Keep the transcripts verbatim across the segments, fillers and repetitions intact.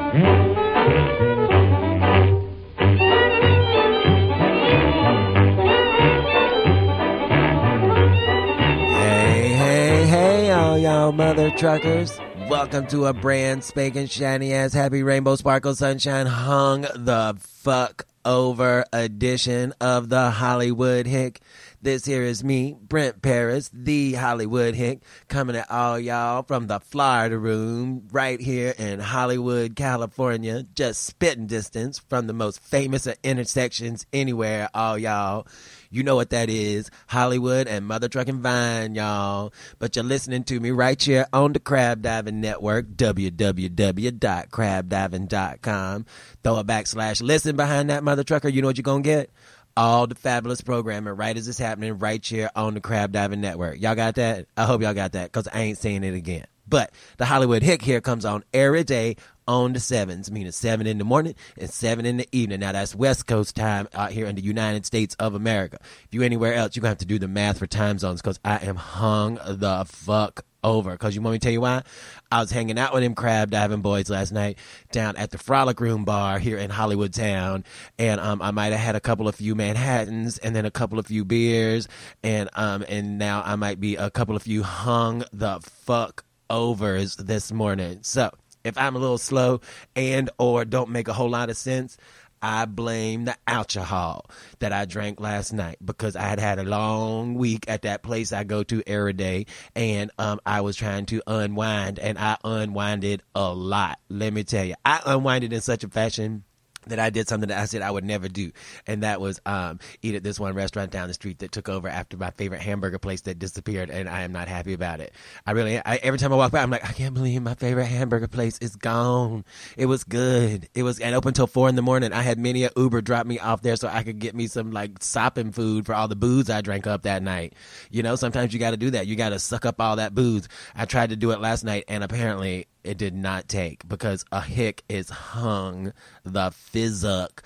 Mother truckers, welcome to a brand spanking shiny ass happy rainbow sparkle sunshine hung the fuck over edition of the Hollywood Hick. This here is me, Brent Paris, the Hollywood Hick, coming at all y'all from the Florida room right here in Hollywood, California, just spitting distance from the most famous of intersections anywhere, all y'all. You know what that is, Hollywood and Mother Truckin' Vine, y'all. But you're listening to me right here on the Crab Diving Network, w w w dot crab diving dot com. Throw a backslash listen behind that, Mother Trucker. You know what you're going to get? All the fabulous programming right as it's happening right here on the Crab Diving Network. Y'all got that? I hope y'all got that, because I ain't saying it again. But the Hollywood Hick here comes on every day on the sevens, meaning seven in the morning and seven in the evening. Now, that's West Coast time out here in the United States of America. If you anywhere else, you're going to have to do the math for time zones, because I am hung the fuck over. Because you want me to tell you why? I was hanging out with them crab diving boys last night down at the Frolic Room Bar here in Hollywood Town, and um, I might have had a couple of few Manhattans and then a couple of few beers, and um, and now I might be a couple of few hung the fuck overs this morning. So if I'm a little slow and or don't make a whole lot of sense, I blame the alcohol that I drank last night, because I had had a long week at that place I go to every day, and um, I was trying to unwind, and I unwinded a lot. Let me tell you, I unwinded in such a fashion that I did something that I said I would never do, and that was um, eat at this one restaurant down the street that took over after my favorite hamburger place that disappeared, and I am not happy about it. I really, I, every time I walk by, I'm like, I can't believe my favorite hamburger place is gone. It was good. It was and open until four in the morning. I had many a Uber drop me off there so I could get me some like sopping food for all the booze I drank up that night. You know, sometimes you got to do that. You got to suck up all that booze. I tried to do it last night, and apparently it did not take, because a hick is hung the physic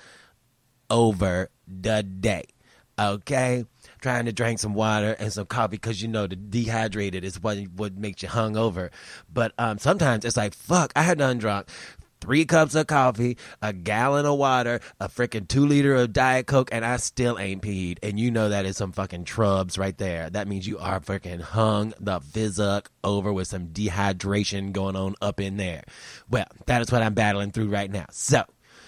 over the day. Okay? Trying to drink some water and some coffee, because you know the dehydrated is what, what makes you hung over. But um, sometimes it's like, fuck, I had done drunk three cups of coffee, a gallon of water, a freaking two liter of Diet Coke, and I still ain't peed. And you know that is some fucking trubs right there. That means you are freaking hung the physic over with some dehydration going on up in there. Well, that is what I'm battling through right now. So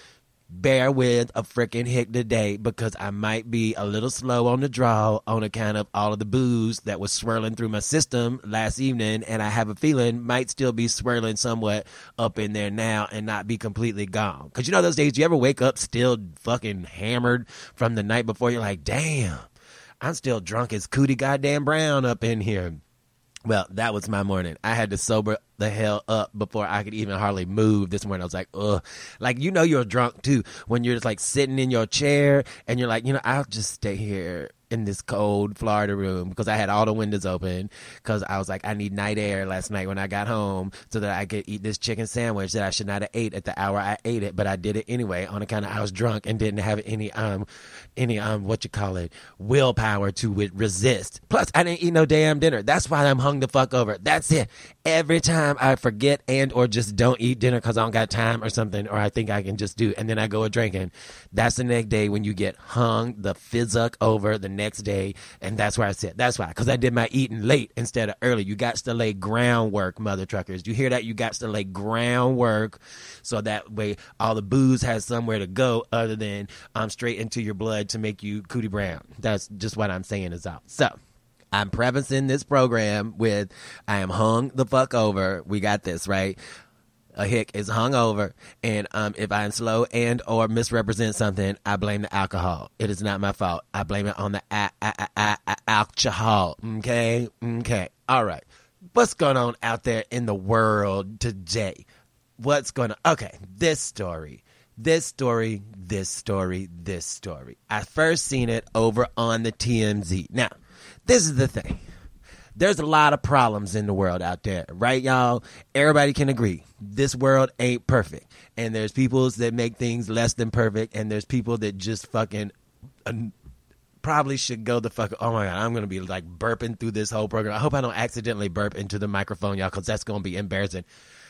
bear with a freaking hick today, because I might be a little slow on the draw on account of all of the booze that was swirling through my system last evening, and I have a feeling might still be swirling somewhat up in there now and not be completely gone. Because you know those days you ever wake up still fucking hammered from the night before? You're like, damn, I'm still drunk as Cootie goddamn Brown up in here. Well, that was my morning. I had to sober the hell up before I could even hardly move this morning. I was like, ugh. Like, you know you're drunk, too, when you're just, like, sitting in your chair, and you're like, you know, I'll just stay here in this cold Florida room, because I had all the windows open, because I was like, I need night air last night when I got home so that I could eat this chicken sandwich that I should not have ate at the hour I ate it, but I did it anyway on account of I was drunk and didn't have any, um, any, um, what you call it, willpower to resist. Plus, I didn't eat no damn dinner. That's why I'm hung the fuck over. That's it. Every time I forget and or just don't eat dinner because I don't got time or something, or I think I can just do, and then I go a drinking, that's the next day when you get hung the physic over the next day. And that's where I said, that's why, because I did my eating late instead of early. You got to lay groundwork, mother truckers. You hear that? You got to lay groundwork, so that way all the booze has somewhere to go other than um straight into your blood to make you Cootie Brown. That's just what I'm saying is out. So I'm prefacing this program with, I am hung the fuck over. We got this, right? A hick is hung over, and um, if I'm slow and or misrepresent something, I blame the alcohol. It is not my fault. I blame it on the a- a- a- a- alcohol. Okay? Okay. All right. What's going on out there in the world today? What's going on? Okay, this story. This story, this story, this story. I first seen it over on the T M Z. Now, this is the thing. There's a lot of problems in the world out there, right, y'all? Everybody can agree. This world ain't perfect. And there's people that make things less than perfect, and there's people that just fucking uh, probably should go the fuck. Oh, my God, I'm going to be, like, burping through this whole program. I hope I don't accidentally burp into the microphone, y'all, because that's going to be embarrassing.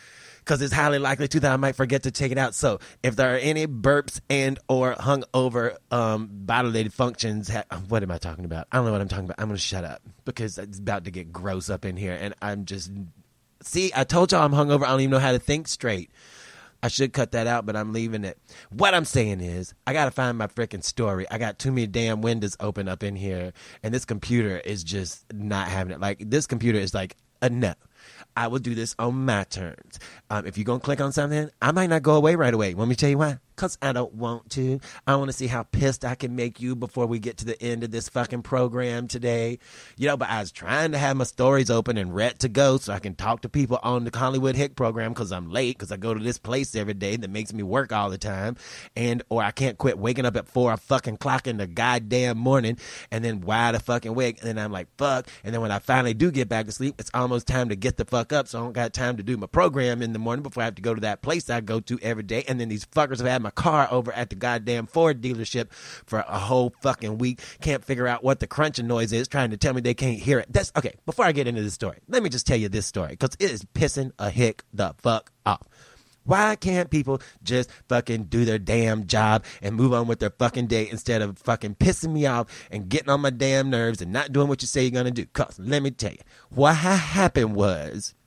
because it's highly likely too that I might forget to take it out. So if there are any burps and or hungover um, bodily functions, ha- what am I talking about? I don't know what I'm talking about. I'm going to shut up because it's about to get gross up in here. And I'm just, see, I told y'all I'm hungover. I don't even know how to think straight. I should cut that out, but I'm leaving it. What I'm saying is, I got to find my freaking story. I got too many damn windows open up in here, and this computer is just not having it. Like, this computer is like, a no. I will do this on my terms. Um, if you're going to click on something, I might not go away right away. Want me to tell you why? Because I don't want to. I want to see how pissed I can make you before we get to the end of this fucking program today. You know, but I was trying to have my stories open and ready to go so I can talk to people on the Hollywood Hick program because I'm late because I go to this place every day that makes me work all the time. And or I can't quit waking up at four fucking clock in the goddamn morning and then wide a fucking awake. And then I'm like, fuck. And then when I finally do get back to sleep, it's almost time to get the fuck up so I don't got time to do my program in the morning before I have to go to that place I go to every day. And then these fuckers have had my car over at the goddamn Ford dealership for a whole fucking week. Can't figure out what the crunching noise is, trying to tell me they can't hear it. That's okay. Before I get into this story, let me just tell you this story because it is pissing a hick the fuck off. Why can't people just fucking do their damn job and move on with their fucking day instead of fucking pissing me off and getting on my damn nerves and not doing what you say you're going to do? Because let me tell you, what happened was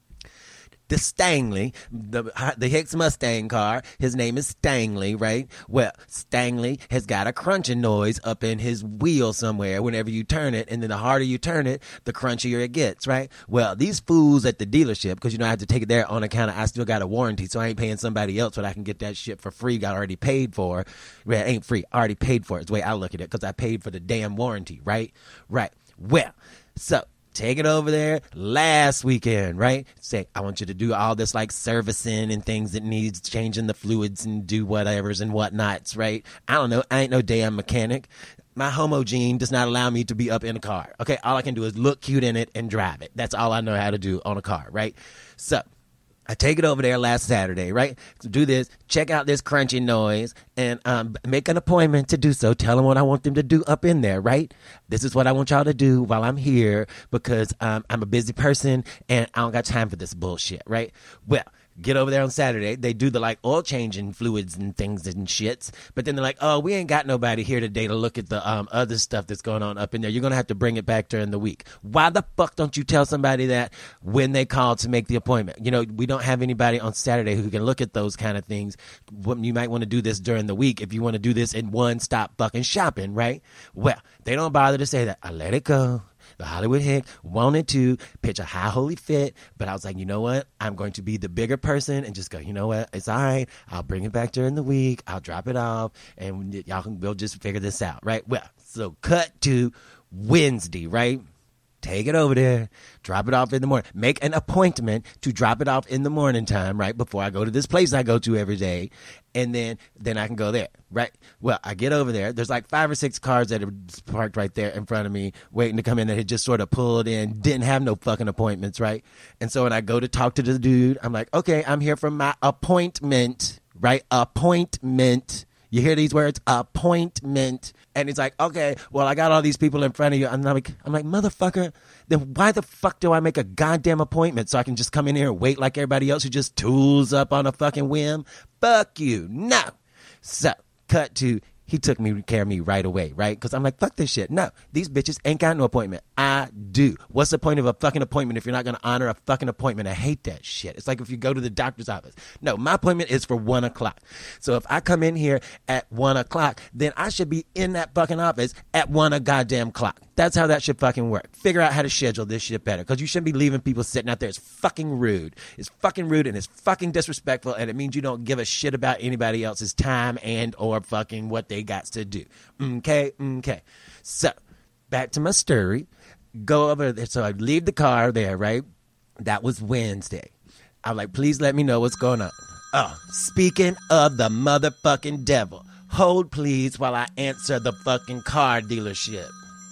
the Stanley, the the Hicks Mustang car, his name is Stanley, right? Well, Stanley has got a crunching noise up in his wheel somewhere whenever you turn it, and then the harder you turn it, the crunchier it gets, right? Well, these fools at the dealership, because you know I have to take it there on account of I still got a warranty, so I ain't paying somebody else but I can get that shit for free, got already paid for. Well, it ain't free, I already paid for it. It's the way I look at it, because I paid for the damn warranty, right? Right. Well, so take it over there last weekend, right? Say, I want you to do all this like servicing and things that needs changing the fluids and do whatevers and whatnots, right? I don't know. I ain't no damn mechanic. My homo gene does not allow me to be up in a car. Okay, all I can do is look cute in it and drive it. That's all I know how to do on a car, right? So I take it over there last Saturday, right? So do this, check out this crunchy noise, and um, make an appointment to do so. Tell them what I want them to do up in there, right? This is what I want y'all to do while I'm here because um, I'm a busy person and I don't got time for this bullshit, right? Well, get over there on Saturday. They do the like oil changing fluids and things and shits. But then they're like, oh, we ain't got nobody here today to look at the um, other stuff that's going on up in there. You're going to have to bring it back during the week. Why the fuck don't you tell somebody that when they call to make the appointment? You know, we don't have anybody on Saturday who can look at those kind of things. You might want to do this during the week if you want to do this in one stop fucking shopping, right? Well, they don't bother to say that. I let it go. The Hollywood Hick wanted to pitch a high holy fit, but I was like, you know what? I'm going to be the bigger person and just go, you know what? It's all right. I'll bring it back during the week. I'll drop it off, and y'all can, we'll just figure this out, right? Well, so cut to Wednesday, right? Take it over there, drop it off in the morning. Make an appointment to drop it off in the morning time, right, before I go to this place I go to every day, and then then I can go there, right? Well, I get over there. There's like five or six cars that are parked right there in front of me waiting to come in that had just sort of pulled in, didn't have no fucking appointments, right? And so when I go to talk to the dude, I'm like, okay, I'm here for my appointment, right? Appointment. You hear these words? Appointment. And he's like, okay, well, I got all these people in front of you. And I'm like, I'm like, motherfucker, then why the fuck do I make a goddamn appointment so I can just come in here and wait like everybody else who just tools up on a fucking whim? Fuck you. No. So, cut to, he took me care of me right away, right? Because I'm like, fuck this shit. No, these bitches ain't got no appointment. I do. What's the point of a fucking appointment if you're not going to honor a fucking appointment? I hate that shit. It's like if you go to the doctor's office. No, my appointment is for one o'clock. So if I come in here at one o'clock, then I should be in that fucking office at one a goddamn clock. That's how that should fucking work. Figure out how to schedule this shit better, because you shouldn't be leaving people sitting out there. It's fucking rude. It's fucking rude and it's fucking disrespectful, and it means you don't give a shit about anybody else's time and or fucking what they got to do. Okay, okay. So, back to my story. Go over there. So I leave the car there, right? That was Wednesday. I'm like, please let me know what's going on. Oh, speaking of the motherfucking devil, hold please while I answer the fucking car dealership.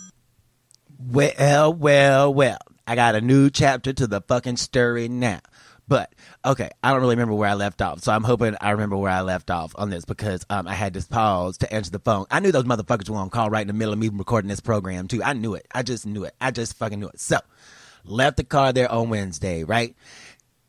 Well, well, well, I got a new chapter to the fucking story now. But, okay, I don't really remember where I left off, so I'm hoping I remember where I left off on this, because um, I had to pause to answer the phone. I knew those motherfuckers were on call right in the middle of me recording this program, too. I knew it. I just knew it. I just fucking knew it. So, left the car there on Wednesday, right?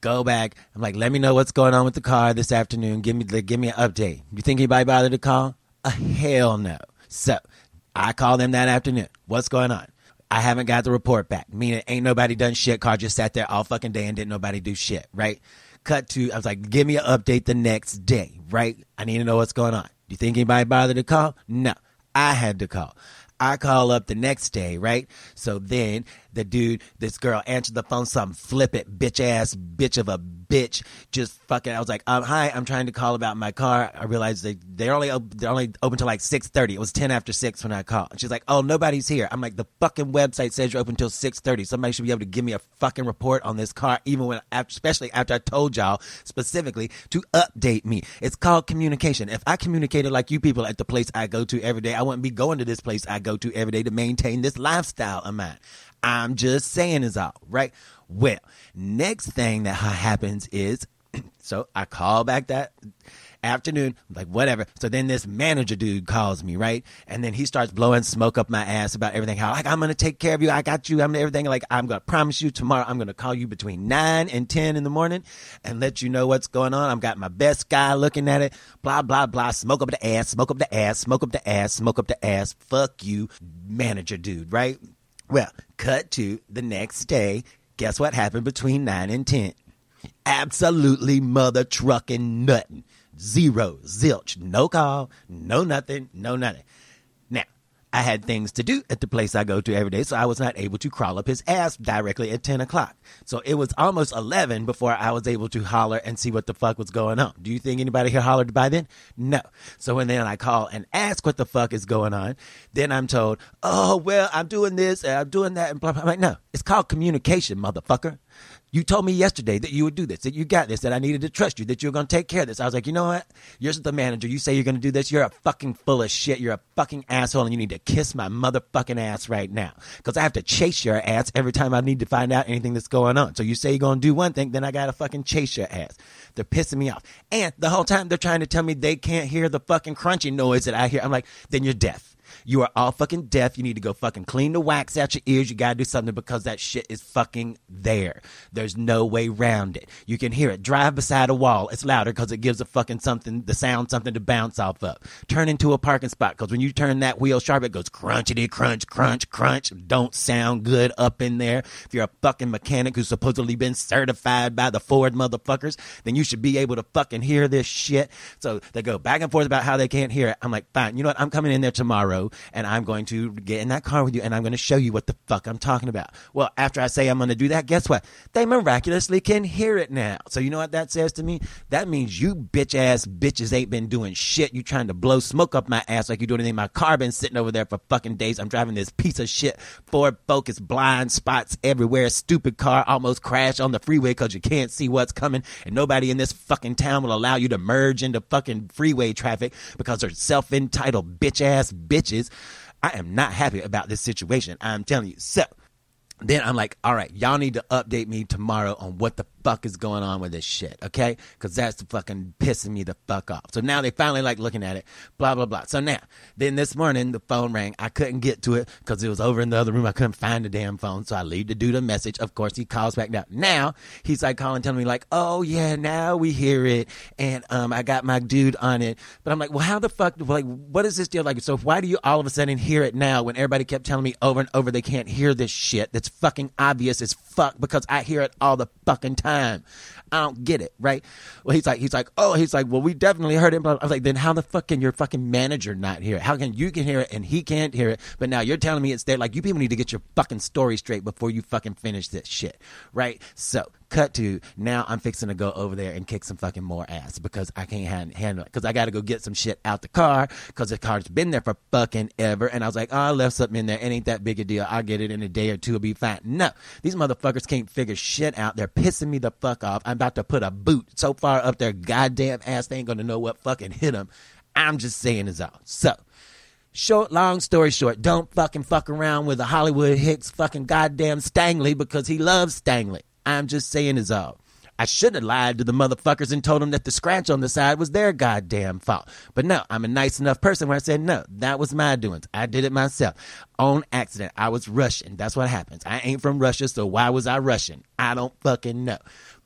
Go back. I'm like, let me know what's going on with the car this afternoon. Give me the, give me an update. You think anybody bothered to call? A hell no. So I called them that afternoon. What's going on? I haven't got the report back. Meaning ain't nobody done shit. Car just sat there all fucking day and didn't nobody do shit, right? Cut to, I was like, give me an update the next day, right? I need to know what's going on. Do you think anybody bothered to call? No. I had to call. I call up the next day, right? So then the dude, this girl answered the phone, some flippant bitch ass bitch of a bitch, just fucking. I was like, um, hi, I'm trying to call about my car. I realized they they're only op- they're only open till like six thirty. It was ten after six when I called. And she's like, oh, nobody's here. I'm like, the fucking website says you're open till six thirty. Somebody should be able to give me a fucking report on this car, even when, especially after I told y'all specifically to update me. It's called communication. If I communicated like you people at the place I go to every day, I wouldn't be going to this place I go to every day to maintain this lifestyle of mine. I'm just saying is all, right? Well, next thing that happens is, so I call back that afternoon, like whatever. So then this manager dude calls me, right? And then he starts blowing smoke up my ass about everything. How like, I'm going to take care of you. I got you. I'm everything. Like, I'm going to promise you tomorrow, I'm going to call you between nine and ten in the morning and let you know what's going on. I've got my best guy looking at it. Blah, blah, blah. Smoke up the ass, smoke up the ass, smoke up the ass, smoke up the ass. Fuck you, manager dude, right? Well, cut to the next day. Guess what happened between nine and ten? Absolutely mother trucking nothing. Zero, zilch, no call, no nothing, no nothing. Now, I had things to do at the place I go to every day, so I was not able to crawl up his ass directly at ten o'clock. So it was almost eleven before I was able to holler and see what the fuck was going on. Do you think anybody here hollered by then? No. So when then I call and ask what the fuck is going on, then I'm told, oh, well, I'm doing this and I'm doing that and blah, blah. I'm like, no, it's called communication, motherfucker. You told me yesterday that you would do this, that you got this, that I needed to trust you, that you were going to take care of this. I was like, you know what? You're the manager. You say you're going to do this. You're a fucking full of shit. You're a fucking asshole, and you need to kiss my motherfucking ass right now because I have to chase your ass every time I need to find out anything that's going on. So you say you're going to do one thing, then I got to fucking chase your ass. They're pissing me off. And the whole time they're trying to tell me they can't hear the fucking crunchy noise that I hear. I'm like, then you're deaf. You are all fucking deaf. You need to go fucking clean the wax out your ears. You gotta do something because that shit is fucking there. There's no way around it. You can hear it. Drive beside a wall. It's louder because it gives a fucking something, the sound something to bounce off of. Turn into a parking spot because when you turn that wheel sharp, it goes crunchity, crunch, crunch, crunch. Don't sound good up in there. If you're a fucking mechanic who's supposedly been certified by the Ford motherfuckers, then you should be able to fucking hear this shit. So they go back and forth about how they can't hear it. I'm like, fine. You know what? I'm coming in there tomorrow. And I'm going to get in that car with you and I'm going to show you what the fuck I'm talking about. Well, after I say I'm going to do that, guess what? They miraculously can hear it now. So you know what that says to me? That means you bitch ass bitches ain't been doing shit. You trying to blow smoke up my ass like you do anything. My car been sitting over there for fucking days. I'm driving this piece of shit Ford Focus, blind spots everywhere. Stupid car almost crashed on the freeway because you can't see what's coming. And nobody in this fucking town will allow you to merge into fucking freeway traffic because they're self-entitled bitch ass bitches. I am not happy about this situation. I'm telling you. So then I'm like, all right, y'all need to update me tomorrow on what the fuck is going on with this shit, okay? Because that's fucking pissing me the fuck off. So now they finally like looking at it, blah, blah, blah. So now, then this morning, the phone rang. I couldn't get to it because it was over in the other room. I couldn't find the damn phone. So I leave the dude a message. Of course, he calls back now. Now, he's like calling, telling me like, oh, yeah, now we hear it. And um, I got my dude on it. But I'm like, well, how the fuck, like, what is this deal? Like, so why do you all of a sudden hear it now when everybody kept telling me over and over they can't hear this shit that's fucking obvious as fuck because I hear it all the fucking time. I don't get it, right? Well, he's like, he's like, oh, he's like, well, we definitely heard it. But I was like, then how the fuck can your fucking manager not hear it? How can you can hear it and he can't hear it? But now you're telling me it's there. Like, you people need to get your fucking story straight before you fucking finish this shit, right? So cut to now I'm fixing to go over there and kick some fucking more ass because I can't hand, handle it because I got to go get some shit out the car because the car's been there for fucking ever. And I was like, oh, I left something in there. It ain't that big a deal. I'll get it in a day or two. It'll be fine. No, these motherfuckers can't figure shit out. They're pissing me the fuck off. I'm about to put a boot so far up their goddamn ass they ain't gonna know what fucking hit them. I'm just saying is all. So short, long story short, don't fucking fuck around with a Hollywood Hicks fucking goddamn Stanley because he loves Stanley. I'm just saying is all. I should have lied to the motherfuckers and told them that the scratch on the side was their goddamn fault. But no, I'm a nice enough person where I said, no, that was my doings. I did it myself. On accident. I was Russian. That's what happens. I ain't from Russia, so why was I Russian? I don't fucking know.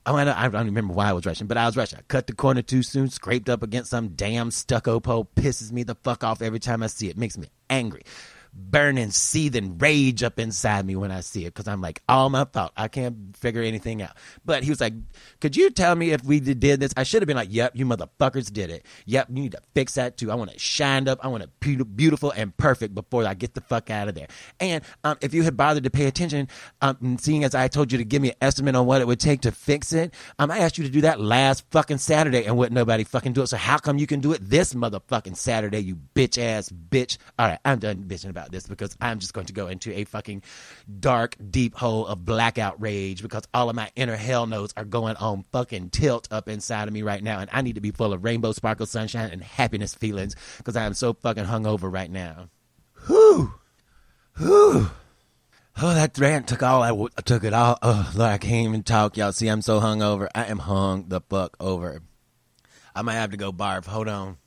Oh, I don't, I don't remember why I was rushing, but I was rushing. I cut the corner too soon, scraped up against some damn stucco pole, pisses me the fuck off every time I see it, makes me angry. Burning, seething rage up inside me when I see it, because I'm like, all my fault. I can't figure anything out. But he was like, could you tell me if we did this? I should have been like, yep, you motherfuckers did it. Yep, you need to fix that too. I want it shined up. I want it beautiful and perfect before I get the fuck out of there. And um, if you had bothered to pay attention, um, seeing as I told you to give me an estimate on what it would take to fix it, um, I asked you to do that last fucking Saturday and wouldn't nobody fucking do it. So how come you can do it this motherfucking Saturday, you bitch ass bitch? All right, I'm done bitching about this, because I'm just going to go into a fucking dark, deep hole of blackout rage, because all of my inner hell notes are going on fucking tilt up inside of me right now, and I need to be full of rainbow, sparkle, sunshine, and happiness feelings, because I am so fucking hungover right now. Whew. Whew. Oh, that rant took all I w- took it all. Oh, Lord, I can't even talk, y'all. See, I'm so hungover. I am hung the fuck over. I might have to go barf. Hold on.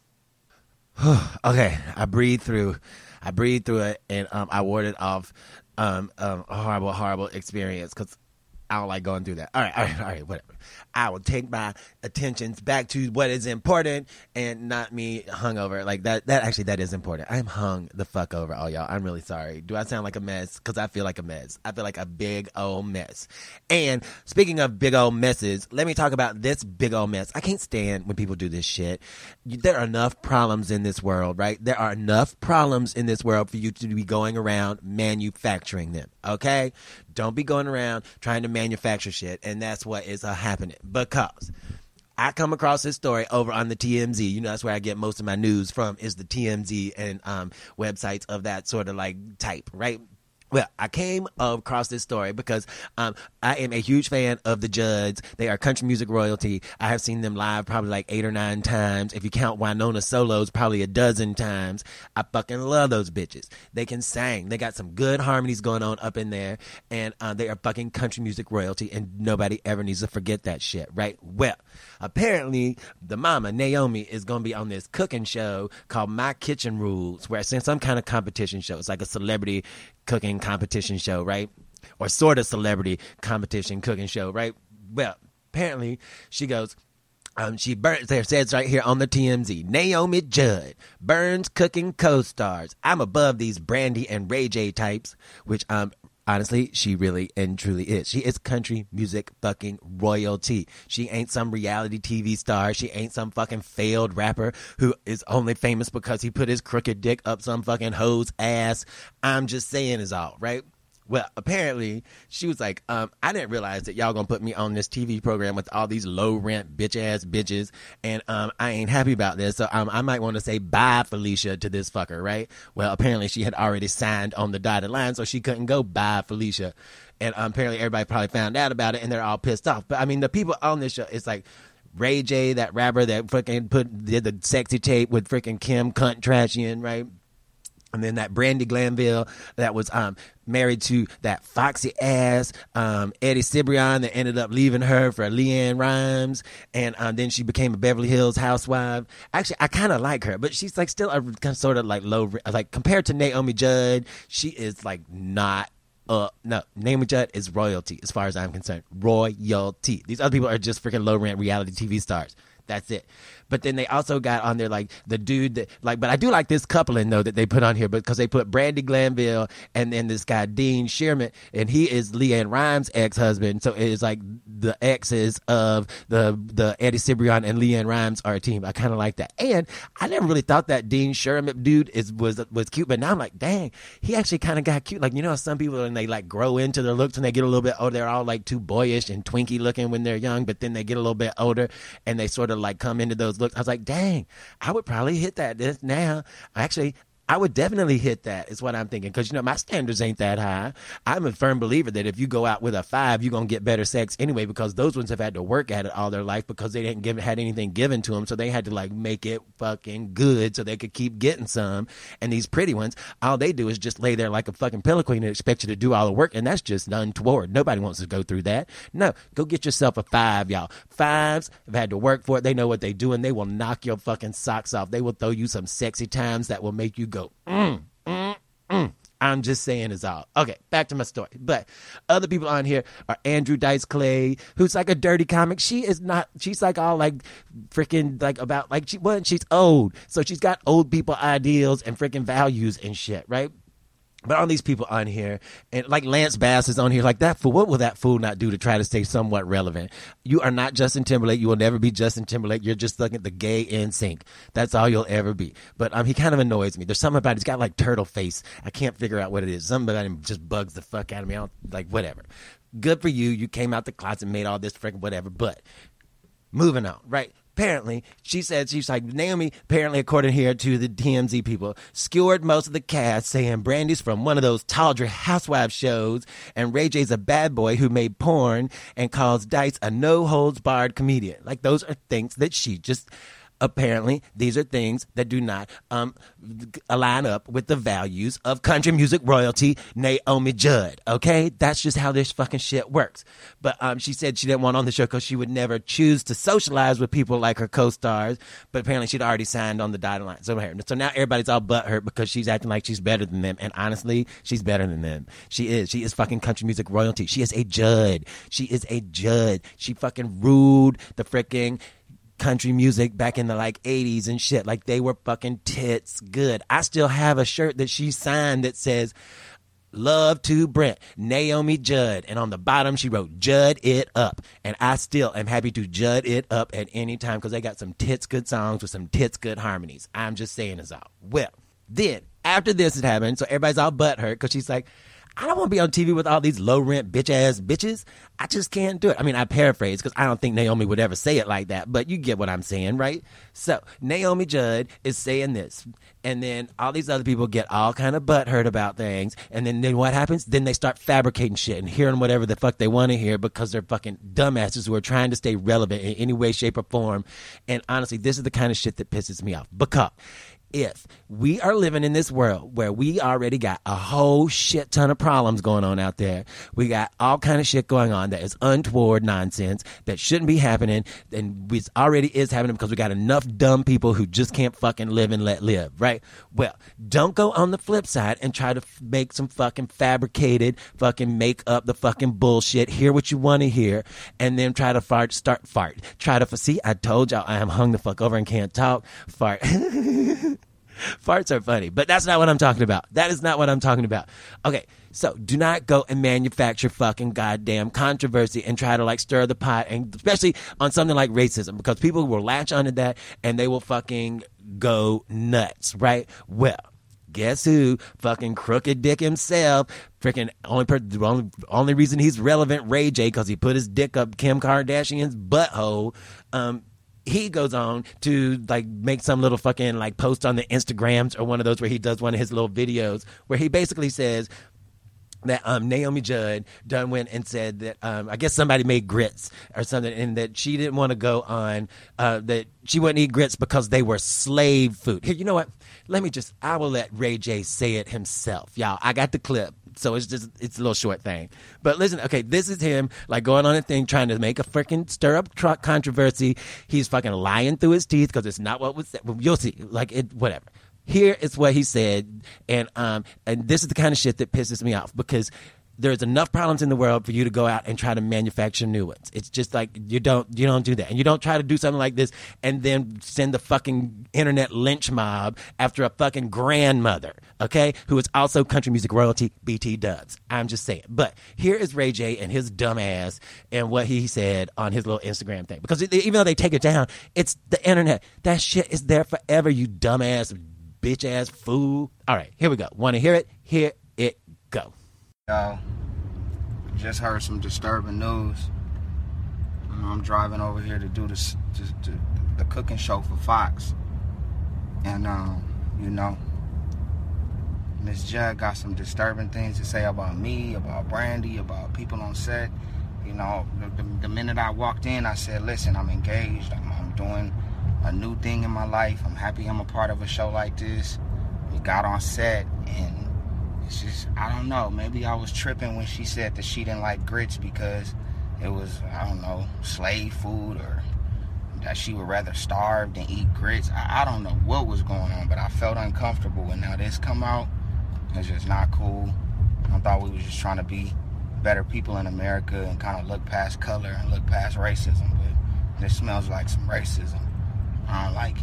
Okay, I breathe through. I breathed through it, and um, I warded off um, um, a horrible, horrible experience, because I don't like going through that. All right, all right, all right, whatever. I will take my attentions back to what is important and not me hungover. Like that, that actually, that is important. I'm hung the fuck over, all y'all. I'm really sorry. Do I sound like a mess? Because I feel like a mess. I feel like a big old mess. And speaking of big old messes, let me talk about this big old mess. I can't stand when people do this shit. There are enough problems in this world, right? There are enough problems in this world for you to be going around manufacturing them, okay? Don't be going around trying to manufacture shit, and that's what is uh, happening. Because I come across this story over on the T M Z. You know, that's where I get most of my news from, is the T M Z and um, websites of that sort of like type, right? Well, I came across this story because um, I am a huge fan of the Judds. They are country music royalty. I have seen them live probably like eight or nine times. If you count Winona solos, probably a dozen times. I fucking love those bitches. They can sing. They got some good harmonies going on up in there. And uh, they are fucking country music royalty, and nobody ever needs to forget that shit, right? Well, apparently the mama, Naomi, is going to be on this cooking show called My Kitchen Rules, where it's in some kind of competition show. It's like a celebrity cooking competition show, right? Or sort of celebrity competition cooking show, right? Well, apparently she goes, um, she burns, there says right here on the T M Z, Naomi Judd, Burns Cooking co-stars. I'm above these Brandy and Ray J types, which um honestly, she really and truly is. She is country music fucking royalty. She ain't some reality T V star. She ain't some fucking failed rapper who is only famous because he put his crooked dick up some fucking hoe's ass. I'm just saying is all, right? Well, apparently, she was like, um, I didn't realize that y'all gonna put me on this T V program with all these low-rent bitch-ass bitches, and um, I ain't happy about this, so um, I might want to say bye, Felicia, to this fucker, right? Well, apparently, she had already signed on the dotted line, so she couldn't go bye, Felicia. And um, apparently, everybody probably found out about it, and they're all pissed off. But, I mean, the people on this show, it's like Ray J, that rapper that freaking put did the sexy tape with freaking Kim Cunt Trashian, right? And then that Brandy Glanville that was um, married to that foxy ass um, Eddie Cibrian that ended up leaving her for Leanne Rimes. And um, then she became a Beverly Hills housewife. Actually, I kind of like her, but she's like still a kind of sort of like low, like compared to Naomi Judd, she is like not. Uh, no, Naomi Judd is royalty as far as I'm concerned. Royalty. These other people are just freaking low rent reality T V stars. That's it. But then they also got on there like the dude that like, but I do like this coupling though that they put on here because they put Brandy Glanville and then this guy Dean Sherman, and he is Leanne Rimes' ex-husband. So it is like the exes of the the Eddie Cibrian and Leanne Rimes are a team. I kind of like that. And I never really thought that Dean Sherman dude is was was cute, but now I'm like, dang, he actually kind of got cute. Like, you know, some people when they like grow into their looks and they get a little bit older, they're all like too boyish and twinky looking when they're young, but then they get a little bit older and they sort of like come into those looks. I was like, dang, I would probably hit that this now. Actually, I would definitely hit that is what I'm thinking. Because, you know, my standards ain't that high. I'm a firm believer that if you go out with a five, you're going to get better sex anyway, because those ones have had to work at it all their life because they didn't give had anything given to them. So they had to like make it fucking good so they could keep getting some. And these pretty ones, all they do is just lay there like a fucking pillow queen and expect you to do all the work. And that's just untoward. Nobody wants to go through that. No, go get yourself a five, y'all. Fives have had to work for it. They know what they do, and they will knock your fucking socks off. They will throw you some sexy times that will make you go, mm, mm, mm. I'm just saying is all. Okay, back to my story. But other people on here are Andrew Dice Clay, who's like a dirty comic. She is not, she's like all like freaking like about, like she wasn't, she's old. So she's got old people ideals and freaking values and shit, right? But all these people on here, and like Lance Bass is on here, like that fool, what will that fool not do to try to stay somewhat relevant? You are not Justin Timberlake. You will never be Justin Timberlake. You're just looking at the gay N Sync. That's all you'll ever be. But um, he kind of annoys me. There's something about it. He's got like turtle face. I can't figure out what it is. Something about him just bugs the fuck out of me. I don't, like, whatever. Good for you. You came out the closet and made all this freaking whatever. But moving on, right? Apparently, she said, she's like, Naomi, apparently, according here to the T M Z people, skewered most of the cast, saying Brandy's from one of those tawdry housewife shows, and Ray J's a bad boy who made porn, and calls Dice a no-holds-barred comedian. Like, those are things that she just... Apparently, these are things that do not um, align up with the values of country music royalty, Naomi Judd, okay? That's just how this fucking shit works. But um, she said she didn't want on the show because she would never choose to socialize with people like her co-stars, but apparently she'd already signed on the dotted line. So, so now everybody's all butthurt because she's acting like she's better than them, and honestly, she's better than them. She is. She is fucking country music royalty. She is a Judd. She is a Judd. She fucking ruled the freaking... country music back in the like eighties and shit. Like they were fucking tits good. I still have a shirt that she signed that says love to Brent, Naomi Judd, and on the bottom she wrote Judd it up, and I still am happy to Judd it up at any time because they got some tits good songs with some tits good harmonies. I'm just saying it's all. Well, then after this had happened, so everybody's all butthurt because she's like, I don't want to be on T V with all these low-rent bitch-ass bitches. I just can't do it. I mean, I paraphrase because I don't think Naomi would ever say it like that, but you get what I'm saying, right? So Naomi Judd is saying this, and then all these other people get all kind of butthurt about things, and then, then what happens? Then they start fabricating shit and hearing whatever the fuck they want to hear because they're fucking dumbasses who are trying to stay relevant in any way, shape, or form. And honestly, this is the kind of shit that pisses me off because... if we are living in this world where we already got a whole shit ton of problems going on out there, we got all kind of shit going on that is untoward nonsense that shouldn't be happening, and it already is happening because we got enough dumb people who just can't fucking live and let live, right? Well, don't go on the flip side and try to f- make some fucking fabricated fucking make up the fucking bullshit, hear what you want to hear, and then try to fart, start fart. Try to, see, I told y'all I am hung the fuck over and can't talk. Fart. Farts are funny, but that's not what I'm talking about. That is not what I'm talking about. Okay, so do not go and manufacture fucking goddamn controversy and try to like stir the pot, and especially on something like racism, because people will latch onto that and they will fucking go nuts, right? Well, guess who? Fucking crooked dick himself. Freaking only, per- the only only reason he's relevant, Ray J, because he put his dick up Kim Kardashian's butthole. Um, He goes on to like make some little fucking like post on the Instagrams or one of those where he does one of his little videos where he basically says that um, Naomi Judd done went and said that um, I guess somebody made grits or something, and that she didn't want to go on, uh, that she wouldn't eat grits because they were slave food. Here, you know what? Let me just, I will let Ray J say it himself. Y'all, I got the clip. So it's just, it's a little short thing. But listen, okay, this is him, like, going on a thing, trying to make a freaking stir-up tr- controversy. He's fucking lying through his teeth because it's not what was said. Well, you'll see. Like, it, whatever. Here is what he said, and um, and this is the kind of shit that pisses me off, because there's enough problems in the world for you to go out and try to manufacture new ones. It's just like, you don't you don't do that. And you don't try to do something like this and then send the fucking internet lynch mob after a fucking grandmother, okay, who is also country music royalty, B T Dubs. I'm just saying. But here is Ray J and his dumb ass and what he said on his little Instagram thing. Because even though they take it down, it's the internet. That shit is there forever, you dumb ass, bitch ass fool. All right, here we go. Want to hear it? Here it go. Y'all, just heard some disturbing news. I'm driving over here to do this, to, to, the cooking show for Fox, and um, you know, Miss Judd got some disturbing things to say about me, about Brandy, about people on set. You know, the, the, the minute I walked in, I said, "Listen, I'm engaged. I'm, I'm doing a new thing in my life. I'm happy I'm a part of a show like this." We got on set, and it's just, I don't know, maybe I was tripping when she said that she didn't like grits because it was, I don't know, slave food, or that she would rather starve than eat grits. I, I don't know what was going on, but I felt uncomfortable. And now this come out, It's just not cool. I thought we was just trying to be better people in America and kind of look past color and look past racism, but this smells like some racism. I don't like it.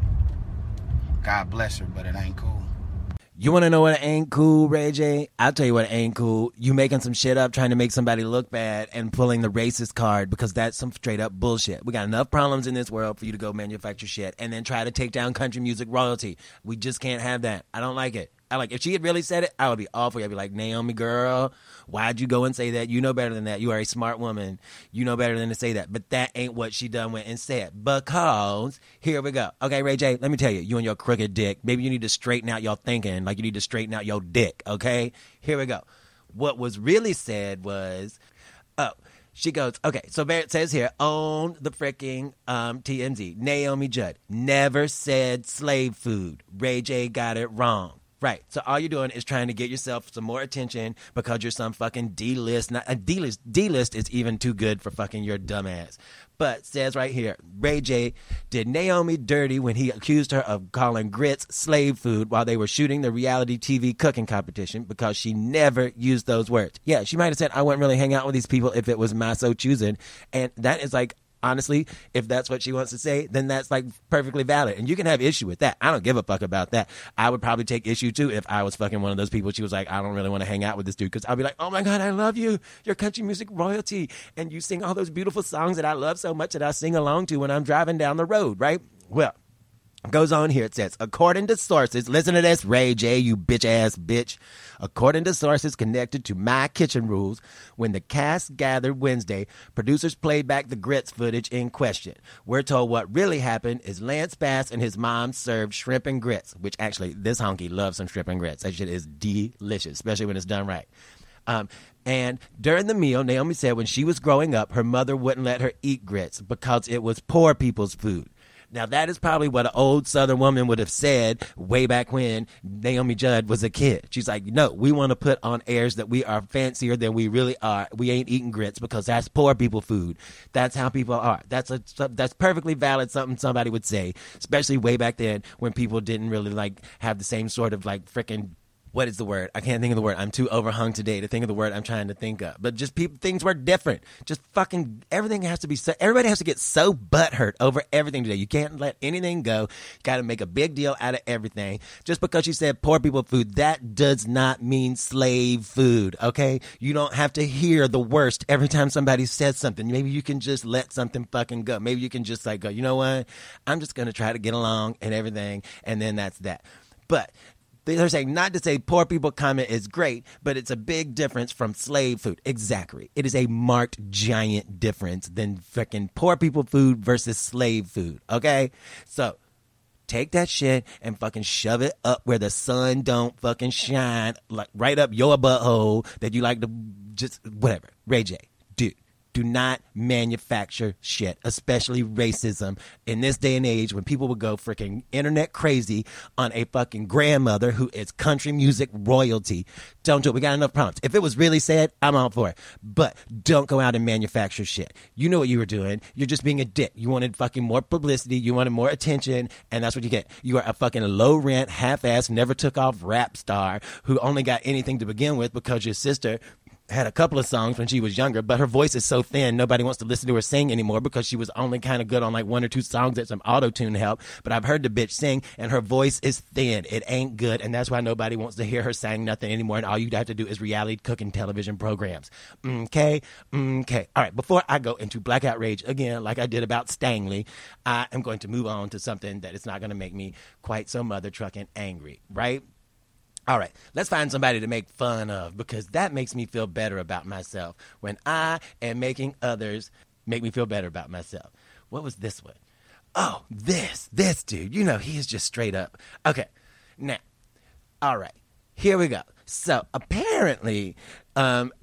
God bless her, but it ain't cool. You want to know what ain't cool, Ray J? I'll tell you what ain't cool. You making some shit up, trying to make somebody look bad and pulling the racist card, because that's some straight up bullshit. We got enough problems in this world for you to go manufacture shit and then try to take down country music royalty. We just can't have that. I don't like it. I like, if she had really said it, I would be awful. I'd be like, Naomi, girl, why'd you go and say that? You know better than that. You are a smart woman. You know better than to say that. But that ain't what she done went and said. Because, here we go. Okay, Ray J, let me tell you, you and your crooked dick, maybe you need to straighten out your thinking, like you need to straighten out your dick, okay? Here we go. What was really said was, oh, she goes, okay, so it says here, on the freaking um, T M Z, Naomi Judd never said slave food. Ray J got it wrong. Right. So all you're doing is trying to get yourself some more attention because you're some fucking D-list. Not, a D-list, D-list is even too good for fucking your dumb ass. But says right here, Ray J did Naomi dirty when he accused her of calling grits slave food while they were shooting the reality T V cooking competition, because she never used those words. Yeah, she might have said, I wouldn't really hang out with these people if it was my so choosing. And that is like, honestly, if that's what she wants to say, then that's like perfectly valid. And you can have issue with that. I don't give a fuck about that. I would probably take issue too if I was fucking one of those people. She was like, I don't really want to hang out with this dude, because I'll be like, oh my God, I love you. You're country music royalty. And you sing all those beautiful songs that I love so much that I sing along to when I'm driving down the road, right? Well, goes on here, it says, according to sources, listen to this, Ray J, you bitch-ass bitch. According to sources connected to My Kitchen Rules, when the cast gathered Wednesday, producers played back the grits footage in question. We're told what really happened is Lance Bass and his mom served shrimp and grits, which actually, this honky loves some shrimp and grits. That shit is delicious, especially when it's done right. Um, and during the meal, Naomi said when she was growing up, her mother wouldn't let her eat grits because it was poor people's food. Now, that is probably what an old Southern woman would have said way back when Naomi Judd was a kid. She's like, no, we want to put on airs that we are fancier than we really are. We ain't eating grits because that's poor people food. That's how people are. That's a, that's perfectly valid, something somebody would say, especially way back then when people didn't really like have the same sort of like freaking, what is the word? I can't think of the word. I'm too overhung today to think of the word I'm trying to think of. But just people, things were different. Just fucking everything has to be so, everybody has to get so butthurt over everything today. You can't let anything go. You got to make a big deal out of everything. Just because you said poor people food, that does not mean slave food, okay? You don't have to hear the worst every time somebody says something. Maybe you can just let something fucking go. Maybe you can just like go, you know what? I'm just going to try to get along and everything, and then that's that. But they're saying not to say poor people comment is great, but it's a big difference from slave food. Exactly. It is a marked giant difference than freaking poor people food versus slave food. Okay? So take that shit and fucking shove it up where the sun don't fucking shine, like right up your butthole that you like to just whatever. Ray J, dude. Do not manufacture shit, especially racism, in this day and age when people would go freaking internet crazy on a fucking grandmother who is country music royalty. Don't do it. We got enough problems. If it was really said, I'm all for it. But don't go out and manufacture shit. You know what you were doing. You're just being a dick. You wanted fucking more publicity. You wanted more attention, and that's what you get. You are a fucking low-rent, half-ass, never took off rap star who only got anything to begin with because your sister had a couple of songs when she was younger, but her voice is so thin, nobody wants to listen to her sing anymore because she was only kind of good on like one or two songs that some auto-tune help. But I've heard the bitch sing, and her voice is thin. It ain't good, and that's why nobody wants to hear her sing nothing anymore, and all you have to do is reality cooking television programs. Okay? Okay. All right, before I go into Blackout Rage again, like I did about Stanley, I am going to move on to something that is not going to make me quite so mother trucking angry, right? All right, let's find somebody to make fun of, because that makes me feel better about myself when I am making others make me feel better about myself. What was this one? Oh, this, this dude. You know, he is just straight up. Okay, now, all right, here we go. So apparently, um,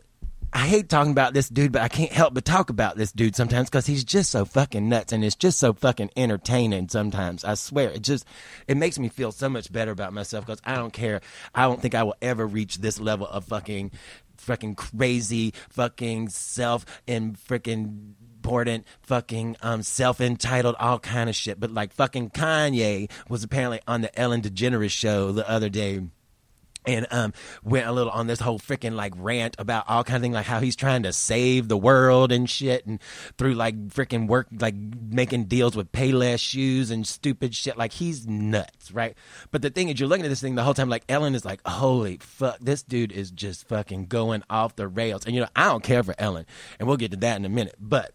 I hate talking about this dude, but I can't help but talk about this dude sometimes because he's just so fucking nuts, and it's just so fucking entertaining sometimes. I swear, it just, it makes me feel so much better about myself because I don't care. I don't think I will ever reach this level of fucking, fucking crazy, fucking self and freaking important, fucking um, self-entitled, all kind of shit. But like fucking Kanye was apparently on the Ellen DeGeneres show the other day, and um, went a little on this whole freaking like rant about all kind of things, like how he's trying to save the world and shit, and through like freaking work, like making deals with Payless shoes and stupid shit. Like, he's nuts, right? But the thing is, you're looking at this thing the whole time, like Ellen is like, holy fuck, this dude is just fucking going off the rails. And you know, I don't care for Ellen, and we'll get to that in a minute, but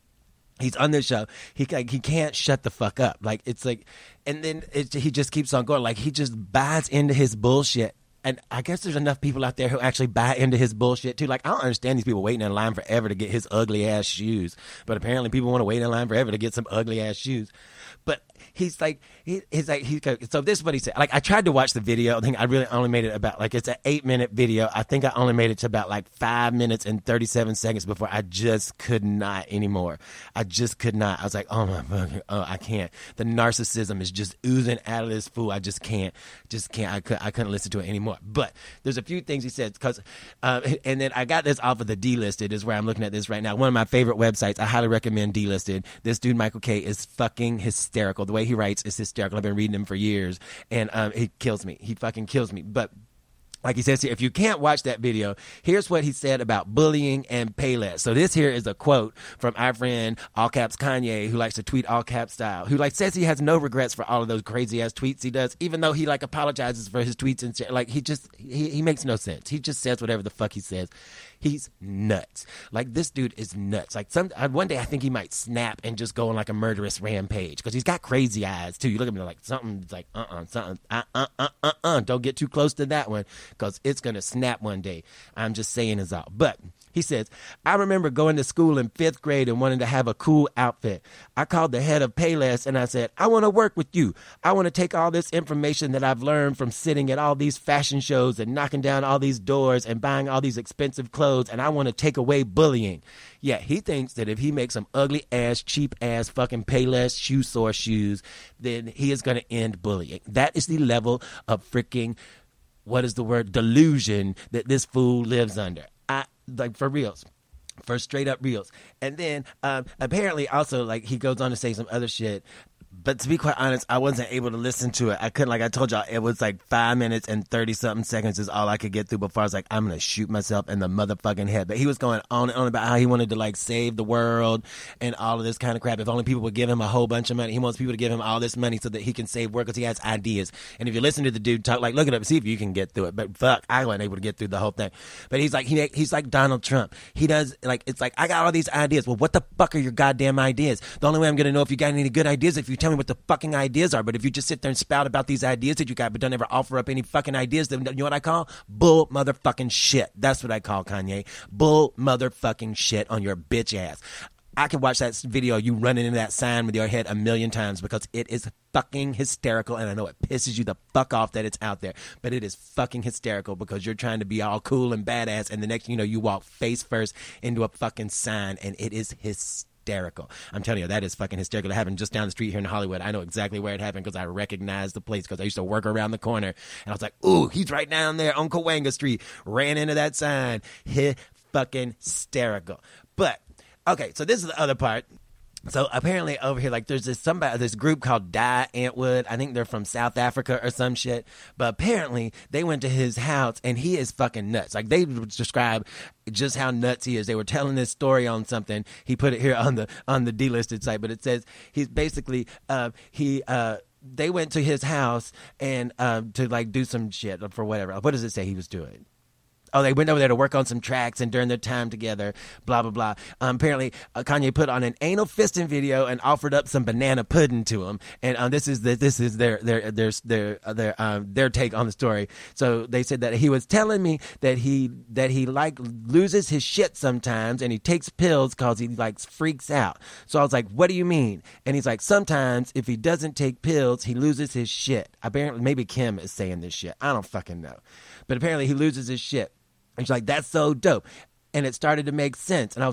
he's on this show. He like, he can't shut the fuck up. Like, it's like, and then it, he just keeps on going. Like, he just buys into his bullshit. And I guess there's enough people out there who actually buy into his bullshit too. Like, I don't understand these people waiting in line forever to get his ugly ass shoes. But apparently people want to wait in line forever to get some ugly ass shoes. But he's like, he, he's like, he, so this is what he said. Like, I tried to watch the video. I think I really only made it about, like, it's an eight minute video. I think I only made it to about like five minutes and thirty-seven seconds before I just could not anymore. I just could not. I was like, oh my fucking, oh, I can't. The narcissism is just oozing out of this fool. I just can't, just can't. I, could, I couldn't listen to it anymore. But there's a few things he said, because, uh, and then I got this off of the Delisted, is where I'm looking at this right now. One of my favorite websites. I highly recommend Delisted. This dude, Michael K, is fucking hysterical. The way he writes is hysterical. I've been reading him for years, and um, he kills me. He fucking kills me. But like he says here, if you can't watch that video, here's what he said about bullying and Payless. So this here is a quote from our friend, all caps Kanye, who likes to tweet all caps style, who like says he has no regrets for all of those crazy ass tweets he does, even though he like apologizes for his tweets and shit. Like, he just, he, he makes no sense. He just says whatever the fuck he says. He's nuts. Like, this dude is nuts. Like, some one day I think he might snap and just go on like a murderous rampage, because he's got crazy eyes too. You look at him like something's like uh uh something uh uh uh uh uh. Don't get too close to that one, because it's gonna snap one day. I'm just saying is all. But he says, I remember going to school in fifth grade and wanting to have a cool outfit. I called the head of Payless and I said, I want to work with you. I want to take all this information that I've learned from sitting at all these fashion shows and knocking down all these doors and buying all these expensive clothes, and I want to take away bullying. Yeah, he thinks that if he makes some ugly ass, cheap ass fucking Payless shoe store shoes, then he is going to end bullying. That is the level of freaking, what is the word, delusion that this fool lives under. I, like, for reals. For straight up reals. And then um, apparently also, like, he goes on to say some other shit. But to be quite honest, I wasn't able to listen to it. I couldn't, like I told y'all, it was like five minutes and thirty-something seconds is all I could get through before I was like, I'm going to shoot myself in the motherfucking head. But he was going on and on about how he wanted to, like, save the world and all of this kind of crap. If only people would give him a whole bunch of money. He wants people to give him all this money so that he can save work, because he has ideas. And if you listen to the dude talk, like, look it up, see if you can get through it. But fuck, I wasn't able to get through the whole thing. But he's like, he, he's like Donald Trump. He does, like, it's like, I got all these ideas. Well, what the fuck are your goddamn ideas? The only way I'm going to know if you got any good ideas is if you tell me what the fucking ideas are. But if you just sit there and spout about these ideas that you got, but don't ever offer up any fucking ideas, then you know what I call? Bull motherfucking shit. That's what I call Kanye. Bull motherfucking shit on your bitch ass. I can watch that video, you running into that sign with your head a million times, because it is fucking hysterical, and I know it pisses you the fuck off that it's out there, but it is fucking hysterical, because you're trying to be all cool and badass, and the next thing you know, you walk face first into a fucking sign, and it is hysterical. Hysterical. I'm telling you, that is fucking hysterical. It happened just down the street here in Hollywood. I know exactly where it happened because I recognize the place, because I used to work around the corner, and I was like, ooh, he's right down there on Cahuenga Street. Ran into that sign. Hit fucking hysterical. But okay, so this is the other part. So apparently over here, like, there's this somebody, this group called Die Antwood. I think they're from South Africa or some shit. But apparently they went to his house, and he is fucking nuts. Like, they describe just how nuts he is. They were telling this story on something. He put it here on the on the Delisted site, but it says he's basically uh, he. Uh, they went to his house and uh, to like do some shit for whatever. What does it say he was doing? Oh, they went over there to work on some tracks, and during their time together, blah, blah, blah. Um, apparently, uh, Kanye put on an anal fisting video and offered up some banana pudding to him. And um, this is the, this is their their their their their um, their take on the story. So they said that he was telling me that he that he like loses his shit sometimes, and he takes pills because he like freaks out. So I was like, "What do you mean?" And he's like, "Sometimes if he doesn't take pills, he loses his shit." Apparently, maybe Kim is saying this shit. I don't fucking know, but apparently he loses his shit. And she's like, that's so dope. And it started to make sense. And I was like,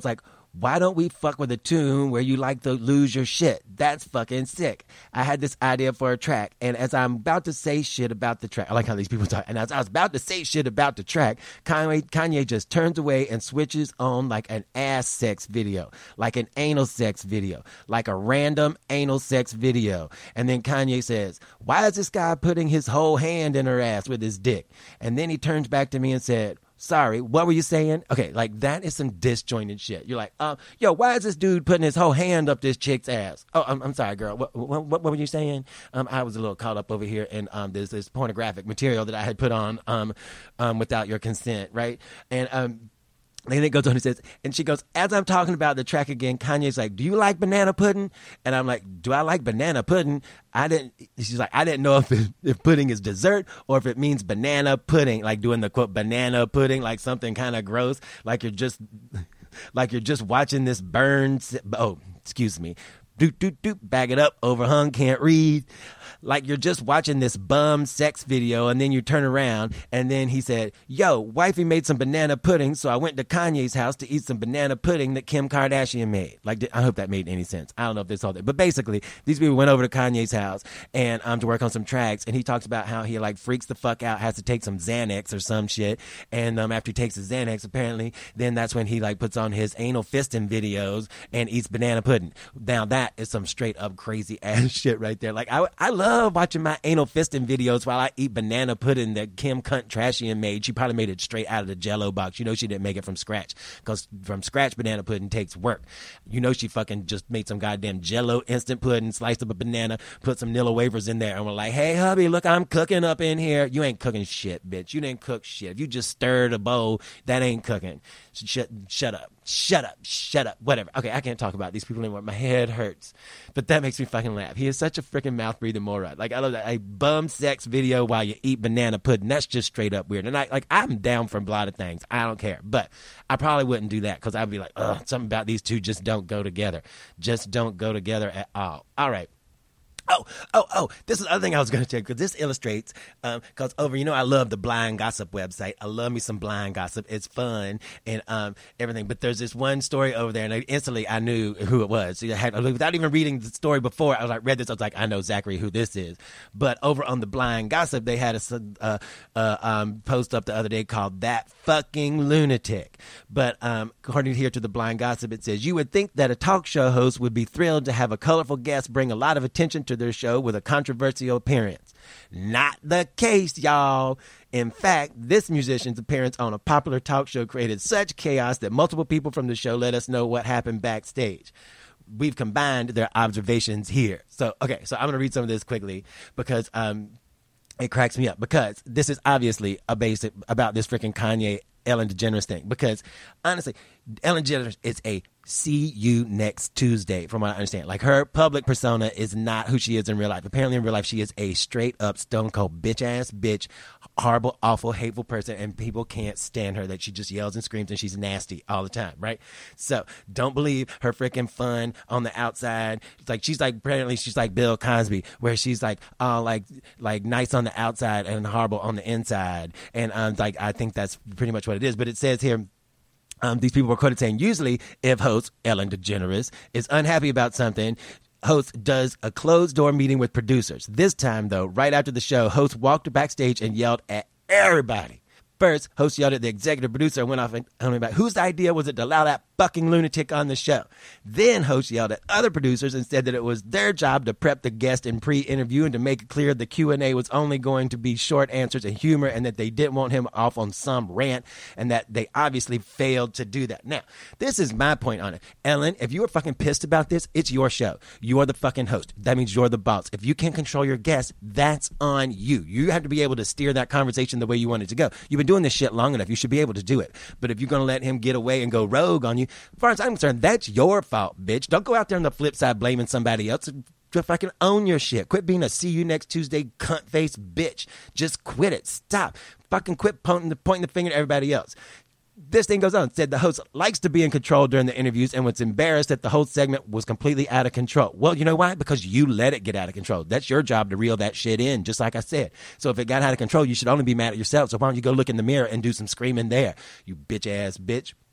why don't we fuck with a tune where you like to lose your shit? That's fucking sick. I had this idea for a track, and as I'm about to say shit about the track, I like how these people talk, and as I was about to say shit about the track, Kanye, Kanye just turns away and switches on like an ass sex video, like an anal sex video, like a random anal sex video. And then Kanye says, why is this guy putting his whole hand in her ass with his dick? And then he turns back to me and said, sorry, what were you saying? Okay, like that is some disjointed shit. You're like, uh, yo, why is this dude putting his whole hand up this chick's ass? Oh, I'm, I'm sorry, girl. What, what, what were you saying? Um, I was a little caught up over here in um, this, this pornographic material that I had put on um, um, without your consent, right? And um, then it goes on and says, and she goes, as I'm talking about the track again, Kanye's like, do you like banana pudding? And I'm like, do I like banana pudding? I didn't, she's like, I didn't know if, it, if pudding is dessert or if it means banana pudding, like doing the quote banana pudding, like something kind of gross, like you're just, like you're just watching this burn, oh, excuse me, doot, doot, doot, back it up, overhung, can't read. Like you're just watching this bum sex video and then you turn around and then he said, yo, wifey made some banana pudding, so I went to Kanye's house to eat some banana pudding that Kim Kardashian made. Like, I hope that made any sense. I don't know if this all that, but basically these people went over to Kanye's house and um to work on some tracks, and he talks about how he like freaks the fuck out, has to take some Xanax or some shit, and um after he takes his Xanax, apparently then that's when he like puts on his anal fisting videos and eats banana pudding. Now that is some straight up crazy ass shit right there. Like I I love love watching my anal fisting videos while I eat banana pudding that Kim Kardashian made. She probably made it straight out of the Jell-O box. You know she didn't make it from scratch, because from scratch banana pudding takes work. You know she fucking just made some goddamn Jell-O instant pudding, sliced up a banana, put some Nilla wafers in there, and we're like, hey, hubby, look, I'm cooking up in here. You ain't cooking shit, bitch. You didn't cook shit. If you just stirred a bowl, that ain't cooking. Shut, shut up. Shut up. Shut up. Whatever. Okay, I can't talk about these people anymore. My head hurts. But that makes me fucking laugh. He is such a freaking mouth-breathing moron. Like, I love that. A bum sex video while you eat banana pudding. That's just straight up weird. And I, like, I'm down for a lot of things. I don't care. But I probably wouldn't do that, because I'd be like, ugh, something about these two just don't go together. Just don't go together at all. All right. Oh, oh, oh, this is the other thing I was going to tell you, because this illustrates, because um, over, you know, I love the Blind Gossip website. I love me some Blind Gossip. It's fun and um, everything. But there's this one story over there, and I, instantly I knew who it was. So I had, without even reading the story before, I was like, read this, I was like, I know Zachary who this is. But over on the Blind Gossip, they had a uh, uh, um, post up the other day called That Fucking Lunatic. But um, according here to the Blind Gossip, it says, you would think that a talk show host would be thrilled to have a colorful guest bring a lot of attention to their show with a controversial appearance. Not the case, y'all. In fact, this musician's appearance on a popular talk show created such chaos that multiple people from the show let us know what happened backstage. We've combined their observations here. So, okay, so I'm going to read some of this quickly, because um, it cracks me up, because this is obviously a basic about this freaking Kanye Ellen DeGeneres thing. Because honestly, Ellen DeGeneres is a see you next Tuesday, from what I understand. Like, her public persona is not who she is in real life. Apparently in real life, she is a straight up stone cold bitch ass bitch, horrible, awful, hateful person, and people can't stand her, that she just yells and screams and she's nasty all the time, right? So don't believe her freaking fun on the outside. It's like, she's like, apparently she's like Bill Cosby, where she's like, uh, like, like nice on the outside and horrible on the inside. And um, like, I think that's pretty much what it is. But it says here, Um, these people were quoted saying, usually if host Ellen DeGeneres is unhappy about something, host does a closed-door meeting with producers. This time, though, right after the show, host walked backstage and yelled at everybody. First, host yelled at the executive producer and went off and told me about whose idea was it to allow that fucking lunatic on the show. Then host yelled at other producers and said that it was their job to prep the guest in pre-interview and to make it clear the Q and A was only going to be short answers and humor, and that they didn't want him off on some rant, and that they obviously failed to do that. Now, this is my point on it. Ellen, if you were fucking pissed about this, it's your show. You are the fucking host. That means you're the boss. If you can't control your guests, that's on you. You have to be able to steer that conversation the way you want it to go. You've been doing this shit long enough. You should be able to do it. But if you're going to let him get away and go rogue on you, as far as I'm concerned, that's your fault, bitch. Don't go out there on the flip side blaming somebody else. Just fucking own your shit. Quit being a see you next Tuesday cunt face bitch. Just quit it. Stop. Fucking quit pointing the, pointing the finger at everybody else. This thing goes on. Said the host likes to be in control during the interviews and was embarrassed that the whole segment was completely out of control. Well, you know why? Because you let it get out of control. That's your job to reel that shit in, just like I said. So if it got out of control, you should only be mad at yourself. So why don't you go look in the mirror and do some screaming there, you bitch ass bitch.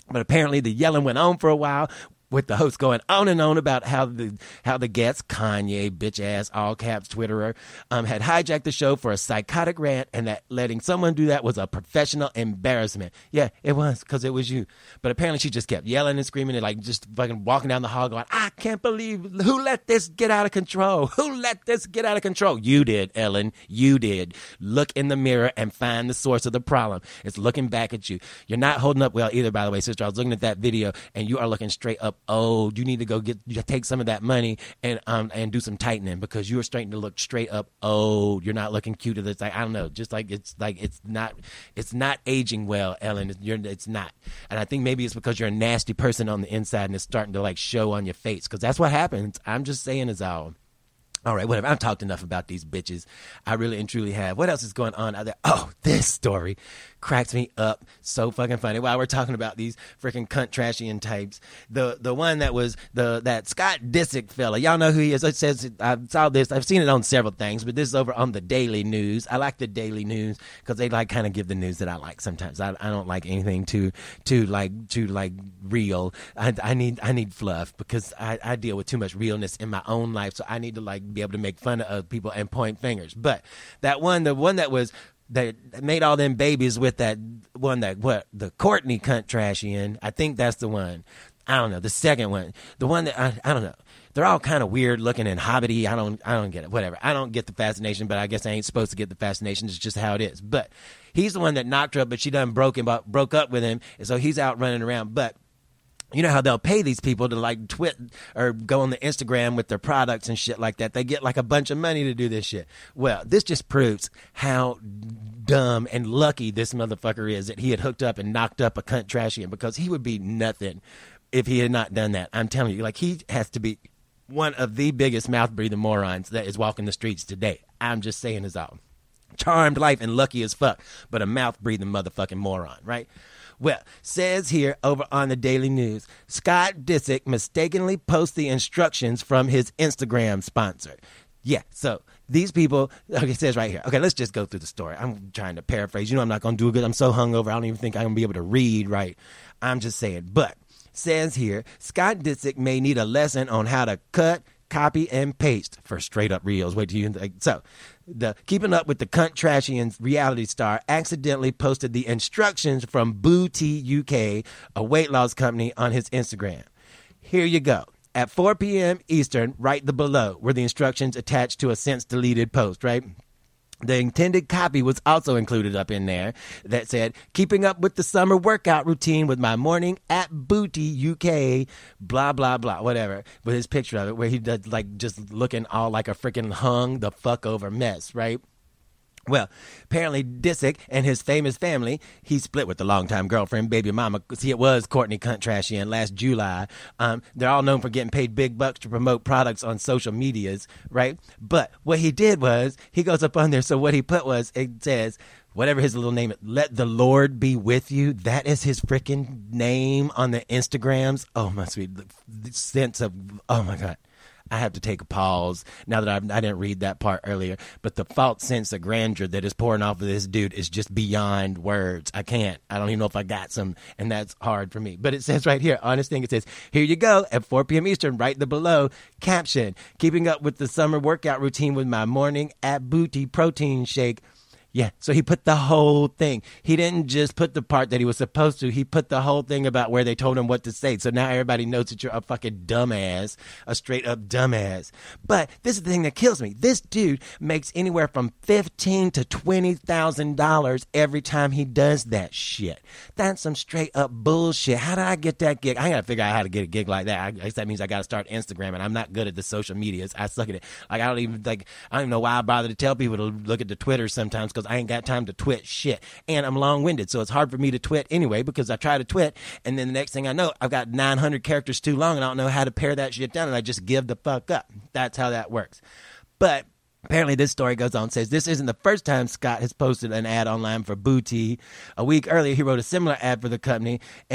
But apparently the yelling went on for a while, with the host going on and on about how the how the guest, Kanye, bitch ass, all caps Twitterer, um, had hijacked the show for a psychotic rant, and that letting someone do that was a professional embarrassment. Yeah, it was, because it was you. But apparently she just kept yelling and screaming and like just fucking walking down the hall going, I can't believe, who let this get out of control? Who let this get out of control? You did, Ellen. You did. Look in the mirror and find the source of the problem. It's looking back at you. You're not holding up well either, by the way, sister. I was looking at that video and you are looking straight up old. You need to go get take some of that money and um and do some tightening, because you are starting to look straight up old. You're not looking cute. It's like, I don't know, just like it's like it's not it's not aging well, Ellen. It's, you're, it's not. And I think maybe it's because you're a nasty person on the inside and it's starting to like show on your face, because that's what happens. I'm just saying is all. All right, whatever. I've talked enough about these bitches. I really and truly have. What else is going on out there? Oh, this story cracks me up. So fucking funny. While we're talking about these freaking cunt trashian types, the the one that was the that Scott Disick fella. Y'all know who he is. It says, I saw this. I've seen it on several things, but this is over on the Daily News. I like the Daily News because they like kind of give the news that I like sometimes. I, I don't like anything too too like too like real. I, I need I need fluff, because I, I deal with too much realness in my own life, so I need to like be able to make fun of people and point fingers. But that one, the one that was that made all them babies with that one, that what the Courtney cunt trashian, I think that's the one. I don't know, the second one, the one that I, I don't know. They're all kind of weird looking and hobbity. I don't I don't get it. Whatever. I don't get the fascination, but I guess I ain't supposed to get the fascination. It's just how it is. But he's the one that knocked her up, but she done broke him up, broke up with him, and so he's out running around. But you know how they'll pay these people to like twit or go on the Instagram with their products and shit like that. They get like a bunch of money to do this shit. Well, this just proves how dumb and lucky this motherfucker is that he had hooked up and knocked up a cunt trashian, because he would be nothing if he had not done that. I'm telling you, like, he has to be one of the biggest mouth-breathing morons that is walking the streets today. I'm just saying his all. Charmed life and lucky as fuck, but a mouth-breathing motherfucking moron, right? Well, says here over on the Daily News, Scott Disick mistakenly posts the instructions from his Instagram sponsor. Yeah, so these people, okay, it says right here. Okay, let's just go through the story. I'm trying to paraphrase. You know I'm not going to do good. I'm so hungover, I don't even think I'm going to be able to read right. I'm just saying. But says here, Scott Disick may need a lesson on how to cut, copy, and paste for straight up reels. Wait till you like so. The Keeping Up with the Cunt Trashian's reality star accidentally posted the instructions from Booty U K, a weight loss company, on his Instagram. Here you go. At four p.m. Eastern, right the below were the instructions attached to a since deleted post, right? The intended copy was also included up in there that said, keeping up with the summer workout routine with my morning at Booty U K, blah, blah, blah, whatever, with his picture of it, where he does like just looking all like a freaking hung the fuck over mess, right? Well, apparently Disick and his famous family, he split with the longtime girlfriend, baby mama. See, it was Courtney Cunt Trashian last July. Um, they're all known for getting paid big bucks to promote products on social medias, right? But what he did was, he goes up on there, so what he put was, it says, whatever his little name is, let the Lord be with you. That is his freaking name on the Instagrams. Oh, my sweet sense of, oh my God. I have to take a pause now that I've, I didn't read that part earlier. But the false sense of grandeur that is pouring off of this dude is just beyond words. I can't. I don't even know if I got some, and that's hard for me. But it says right here on this thing, it says, here you go, at four p.m. Eastern, right the below, caption, keeping up with the summer workout routine with my morning at Booty protein shake. Yeah, so he put the whole thing. He didn't just put the part that he was supposed to. He put the whole thing about where they told him what to say. So now everybody knows that you're a fucking dumbass, a straight up dumbass. But this is the thing that kills me. This dude makes anywhere from fifteen thousand to twenty thousand dollars every time he does that shit. That's some straight up bullshit. How did I get that gig? I got to figure out how to get a gig like that. I guess that means I got to start Instagram, and I'm not good at the social medias. I suck at it. Like, I don't even like, I don't even know why I bother to tell people to look at the Twitter sometimes, because I ain't got time to twit shit, and I'm long-winded, so it's hard for me to twit anyway, because I try to twit, and then the next thing I know, I've got nine hundred characters too long, and I don't know how to pare that shit down, and I just give the fuck up. That's how that works. But apparently this story goes on, says this isn't the first time Scott has posted an ad online for Booty. A week earlier, he wrote a similar ad for the company, and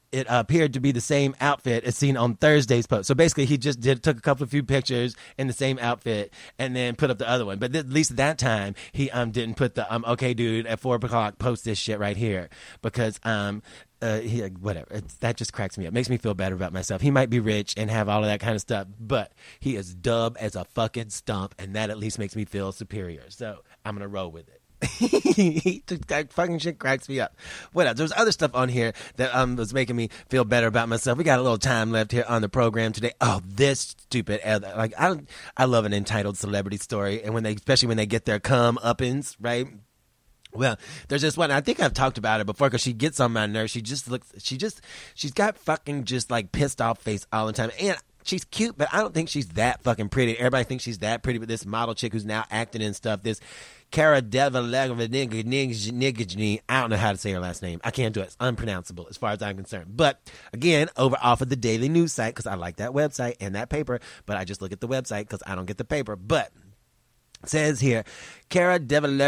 it appeared to be the same outfit as seen on Thursday's post. So basically, he just did took a couple of few pictures in the same outfit and then put up the other one. But th- at least at that time, he um didn't put the um okay, dude, at four o'clock, post this shit right here because um. Uh, he, whatever. It's, that just cracks me up. Makes me feel better about myself. He might be rich and have all of that kind of stuff, but he is dumb as a fucking stump, and that at least makes me feel superior. So I'm gonna roll with it. he, that fucking shit cracks me up. What else? There's other stuff on here that um was making me feel better about myself. We got a little time left here on the program today. Oh, this stupid like I I love an entitled celebrity story, and when they especially when they get their come uppins, right? Well, there's this one. I think I've talked about it before because she gets on my nerves. She just looks. She just. She's got fucking just like pissed off face all the time, and she's cute, but I don't think she's that fucking pretty. Everybody thinks she's that pretty, but this model chick who's now acting and stuff. This Cara Delevingne. I don't know how to say her last name. I can't do it. It's unpronounceable as far as I'm concerned. But again, over off of the Daily News site because I like that website and that paper, but I just look at the website because I don't get the paper. But. Says here, Cara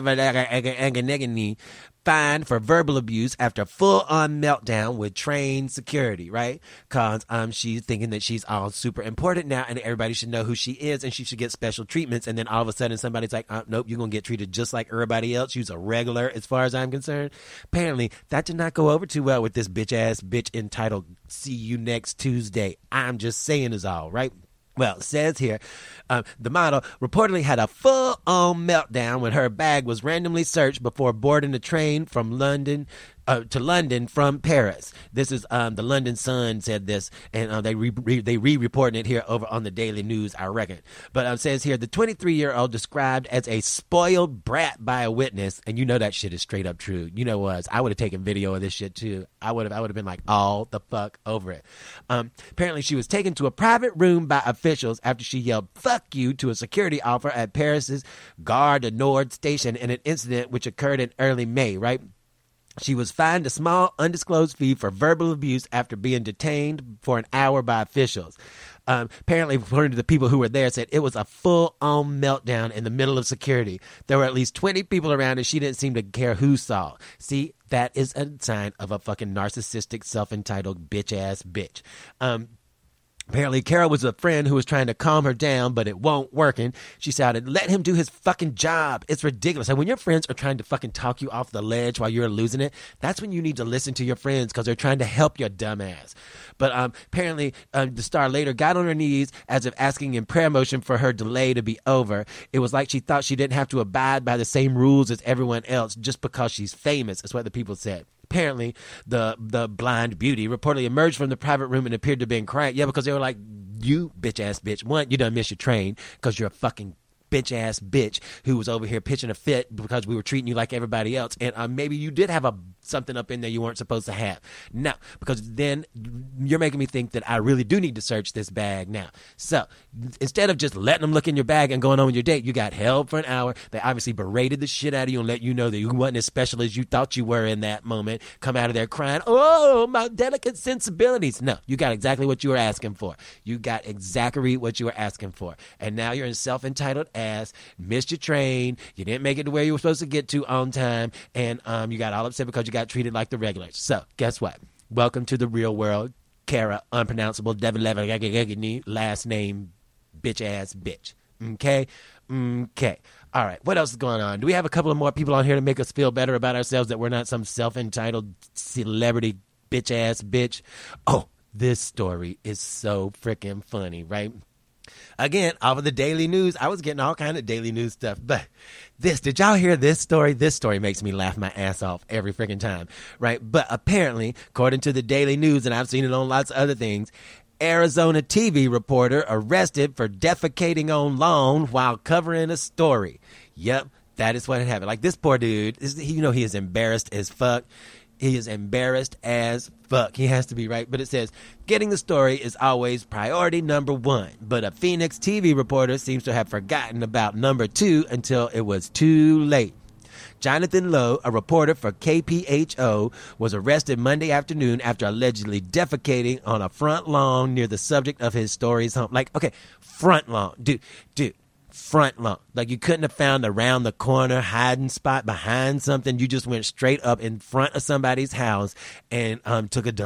Delevingne fined for verbal abuse after full-on meltdown with trained security, right? Because um, she's thinking that she's all super important now and everybody should know who she is and she should get special treatments. And then all of a sudden somebody's like, oh, nope, you're going to get treated just like everybody else. She's a regular as far as I'm concerned. Apparently, that did not go over too well with this bitch-ass bitch entitled See You Next Tuesday. I'm just saying is all, right? Well, it says here, um, the model reportedly had a full-on meltdown when her bag was randomly searched before boarding a train from London uh, to London from Paris. This is um, the London Sun said this, and uh, they re- re- they re-reporting it here over on the Daily News, I reckon. But it um, says here, the twenty-three-year-old described as a spoiled brat by a witness, and you know that shit is straight up true. You know what? I would have taken video of this shit too. I would have I would have been like all the fuck over it. Um, apparently, she was taken to a private room by officials after she yelled "fuck you" to a security officer at Paris's Gare du Nord station in an incident which occurred in early May, right? She was fined a small, undisclosed fee for verbal abuse after being detained for an hour by officials. Um, apparently, according to the people who were there, said it was a full-on meltdown in the middle of security. There were at least twenty people around, and she didn't seem to care who saw. See, that is a sign of a fucking narcissistic, self-entitled bitch-ass bitch. Um, Apparently, Cara was a friend who was trying to calm her down, but it won't working. She shouted, let him do his fucking job. It's ridiculous. And when your friends are trying to fucking talk you off the ledge while you're losing it, that's when you need to listen to your friends because they're trying to help your dumb ass. But um, apparently, um, the star later got on her knees as if asking in prayer motion for her delay to be over. It was like she thought she didn't have to abide by the same rules as everyone else just because she's famous, is what the people said. Apparently, the the blind beauty reportedly emerged from the private room and appeared to have been crying. Yeah, because they were like, you bitch-ass bitch. One, you done missed your train because you're a fucking bitch-ass bitch who was over here pitching a fit because we were treating you like everybody else. And uh, maybe you did have a something up in there you weren't supposed to have. No, because then you're making me think that I really do need to search this bag now. So instead of just letting them look in your bag and going on with your date, you got held for an hour. They obviously berated the shit out of you and let you know that you wasn't as special as you thought you were in that moment. Come out of there crying, oh, my delicate sensibilities. No, you got exactly what you were asking for. You got exactly what you were asking for. And now you're in self-entitled ass, missed your train, you didn't make it to where you were supposed to get to on time, and um, you got all upset because you got treated like the regulars. So, guess what? Welcome to the real world. Cara, unpronounceable, Delevingne, last name, bitch-ass bitch. Okay? Okay. All right. What else is going on? Do we have a couple of more people on here to make us feel better about ourselves that we're not some self-entitled celebrity bitch-ass bitch? Oh, this story is so freaking funny, right? Again, off of the Daily News. I was getting all kind of Daily News stuff. But this, did y'all hear this story? This story makes me laugh my ass off every freaking time, right? But apparently, according to the Daily News, and I've seen it on lots of other things, Arizona T V reporter arrested for defecating on lawn while covering a story. Yep, that is what had happened. Like, this poor dude, you know, he is embarrassed as fuck. He is embarrassed as fuck. He has to be, right? But it says, getting the story is always priority number one. But a Phoenix T V reporter seems to have forgotten about number two until it was too late. Jonathan Lowe, a reporter for K P H O, was arrested Monday afternoon after allegedly defecating on a front lawn near the subject of his story's home. Like, okay, front lawn. Dude, dude. Front lawn. Like, you couldn't have found around the corner hiding spot behind something. You just went straight up in front of somebody's house and um took a dump.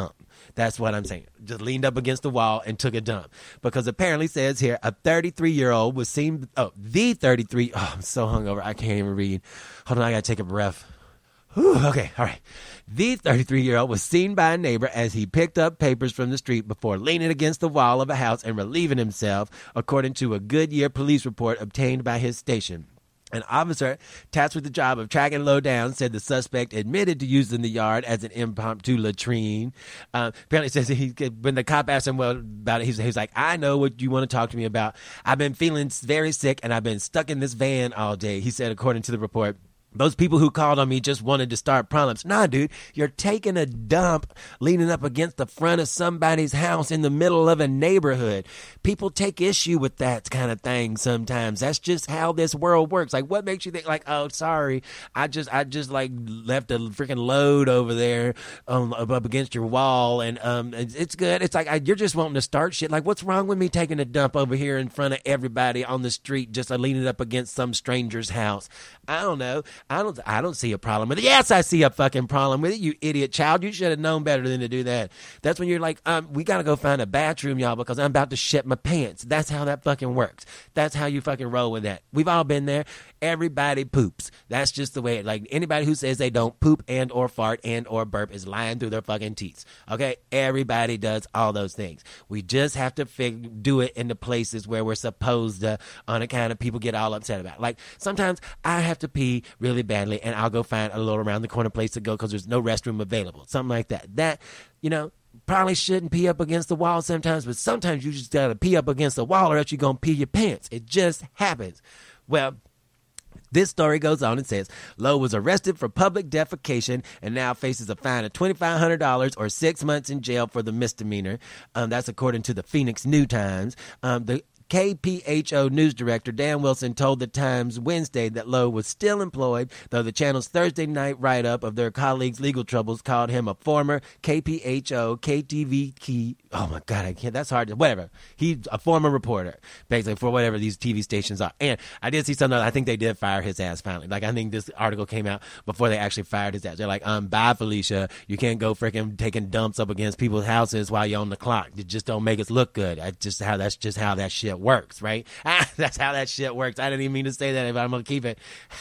That's what I'm saying. Just leaned up against the wall and took a dump. Because apparently says here, a thirty-three-year-old was seen, oh, the thirty-three, oh, I'm so hungover, I can't even read. Hold on, I gotta take a breath. Whew, okay, all right. The thirty-three-year-old was seen by a neighbor as he picked up papers from the street before leaning against the wall of a house and relieving himself, according to a Goodyear police report obtained by his station. An officer tasked with the job of tracking Lowe down said the suspect admitted to using the yard as an impromptu latrine. Uh, apparently, it says he, when the cop asked him well, about it, he's, he's like, I know what you want to talk to me about. I've been feeling very sick, and I've been stuck in this van all day, he said, according to the report. Those people who called on me just wanted to start problems. Nah, dude, you're taking a dump leaning up against the front of somebody's house in the middle of a neighborhood. People take issue with that kind of thing sometimes. That's just how this world works. Like, what makes you think, like, oh, sorry, I just, I just like left a freaking load over there um, up against your wall, and um, it's, it's good. It's like I, you're just wanting to start shit. Like, what's wrong with me taking a dump over here in front of everybody on the street, just uh, leaning up against some stranger's house? I don't know. I don't I don't see a problem with it. Yes, I see a fucking problem with it, you idiot child. You should have known better than to do that. That's when you're like, um, we got to go find a bathroom, y'all, because I'm about to shit my pants. That's how that fucking works. That's how you fucking roll with that. We've all been there. Everybody poops. That's just the way it, like, anybody who says they don't poop and or fart and or burp is lying through their fucking teeth. Okay? Everybody does all those things. We just have to fig- do it in the places where we're supposed to, on account of people get all upset about it. Like, sometimes I have to pee really badly, and I'll go find a little around the corner place to go because there's no restroom available. Something like that. That, you know, probably shouldn't pee up against the wall sometimes, but sometimes you just got to pee up against the wall or else you're going to pee your pants. It just happens. Well, this story goes on and says, Lowe was arrested for public defecation and now faces a fine of twenty-five hundred dollars or six months in jail for the misdemeanor. Um, that's according to the Phoenix New Times. Um, the K P H O news director Dan Wilson told the Times Wednesday that Lowe was still employed, though the channel's Thursday night write-up of their colleagues' legal troubles called him a former K P H O, K T V key. Oh my God, I can't. That's hard. To, whatever. He's a former reporter, basically, for whatever these T V stations are. And I did see something. I think they did fire his ass finally. Like, I think this article came out before they actually fired his ass. They're like, um, bye, Felicia. You can't go freaking taking dumps up against people's houses while you're on the clock. It just don't make us look good. I just how that's just how that shit works, right? That's how that shit works. I didn't even mean to say that, but I'm gonna keep it.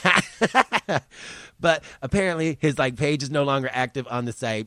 But apparently his like page is no longer active on the site.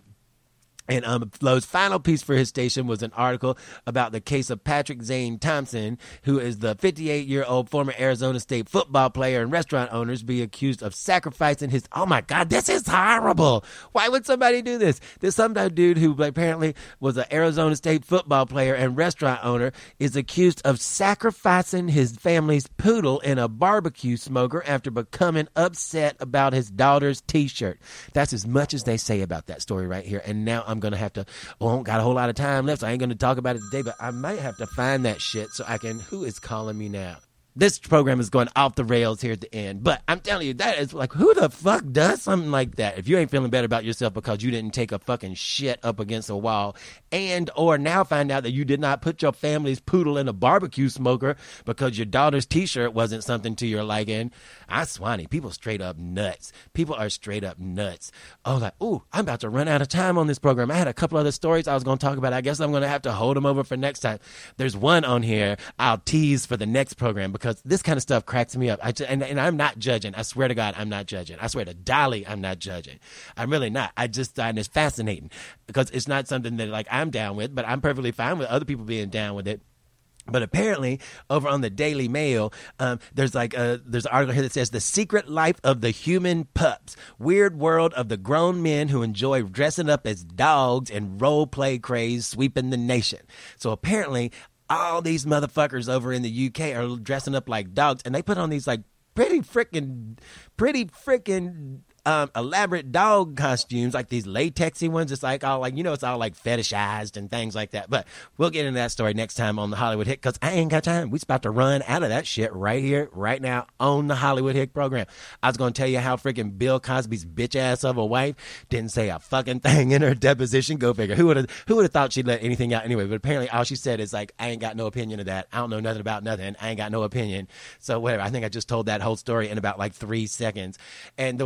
And um, Lowe's final piece for his station was an article about the case of Patrick Zane Thompson, who is the fifty-eight-year-old former Arizona State football player and restaurant owners being accused of sacrificing his... Oh, my God, this is horrible. Why would somebody do this? There's some dude who apparently was an Arizona State football player and restaurant owner is accused of sacrificing his family's poodle in a barbecue smoker after becoming upset about his daughter's T-shirt. That's as much as they say about that story right here. And now I'm going to have to, oh, I don't got a whole lot of time left, so I ain't going to talk about it today, but I might have to find that shit so I can, who is calling me now? This program is going off the rails here at the end, but I'm telling you, that is like, who the fuck does something like that? If you ain't feeling better about yourself because you didn't take a fucking shit up against a wall and or now find out that you did not put your family's poodle in a barbecue smoker because your daughter's T-shirt wasn't something to your liking, I swanny, people straight up nuts. People are straight up nuts. Oh, like, ooh, I'm about to run out of time on this program. I had a couple other stories I was going to talk about. I guess I'm going to have to hold them over for next time. There's one on here I'll tease for the next program because this kind of stuff cracks me up. I just, and, and I'm not judging. I swear to God, I'm not judging. I swear to Dolly, I'm not judging. I'm really not. I just find it's fascinating because it's not something that like I'm down with, but I'm perfectly fine with other people being down with it. But apparently, over on the Daily Mail, um, there's like a, there's an article here that says The Secret Life of the Human Pups, Weird World of the Grown Men Who Enjoy Dressing Up as Dogs and Role Play Craze Sweeping the Nation. So apparently, all these motherfuckers over in the U K are dressing up like dogs, and they put on these like pretty freaking, pretty freaking um, elaborate dog costumes, like these latexy ones. It's like all like, you know, it's all like fetishized and things like that. But we'll get into that story next time on the Hollywood Hick because I ain't got time. We're about to run out of that shit right here, right now on the Hollywood Hick program. I was going to tell you how freaking Bill Cosby's bitch ass of a wife didn't say a fucking thing in her deposition. Go figure. Who would have who would have thought she'd let anything out anyway? But apparently all she said is like, I ain't got no opinion of that. I don't know nothing about nothing. I ain't got no opinion. So whatever. I think I just told that whole story in about like three seconds. And there was a couple of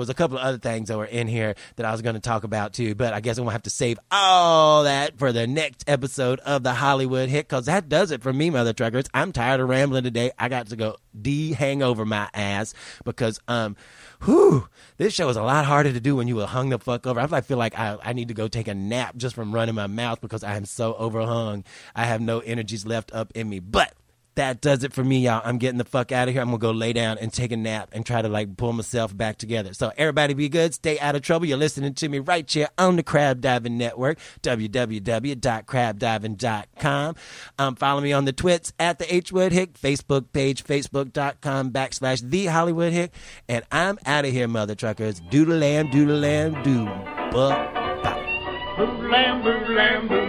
other things that were in here that I was going to talk about too, but I guess I'm going to have to save all that for the next episode of the Hollywood Hit, because that does it for me, mother truckers. I'm tired of rambling today. I got to go de-hangover my ass because, um, whew, this show is a lot harder to do when you were hung the fuck over. I feel like I, I need to go take a nap just from running my mouth because I am so overhung. I have no energies left up in me. But that does it for me, y'all. I'm getting the fuck out of here. I'm going to go lay down and take a nap and try to, like, pull myself back together. So everybody be good. Stay out of trouble. You're listening to me right here on the Crab Diving Network, w w w dot crab diving dot com. Um, follow me on the twits at the H Wood Hick, Facebook page, facebook.com backslash the Hollywood Hick. And I'm out of here, mother truckers. Doodle lamb, doodle lamb, doodle. Bye. Boo lamb, boo lamb, boo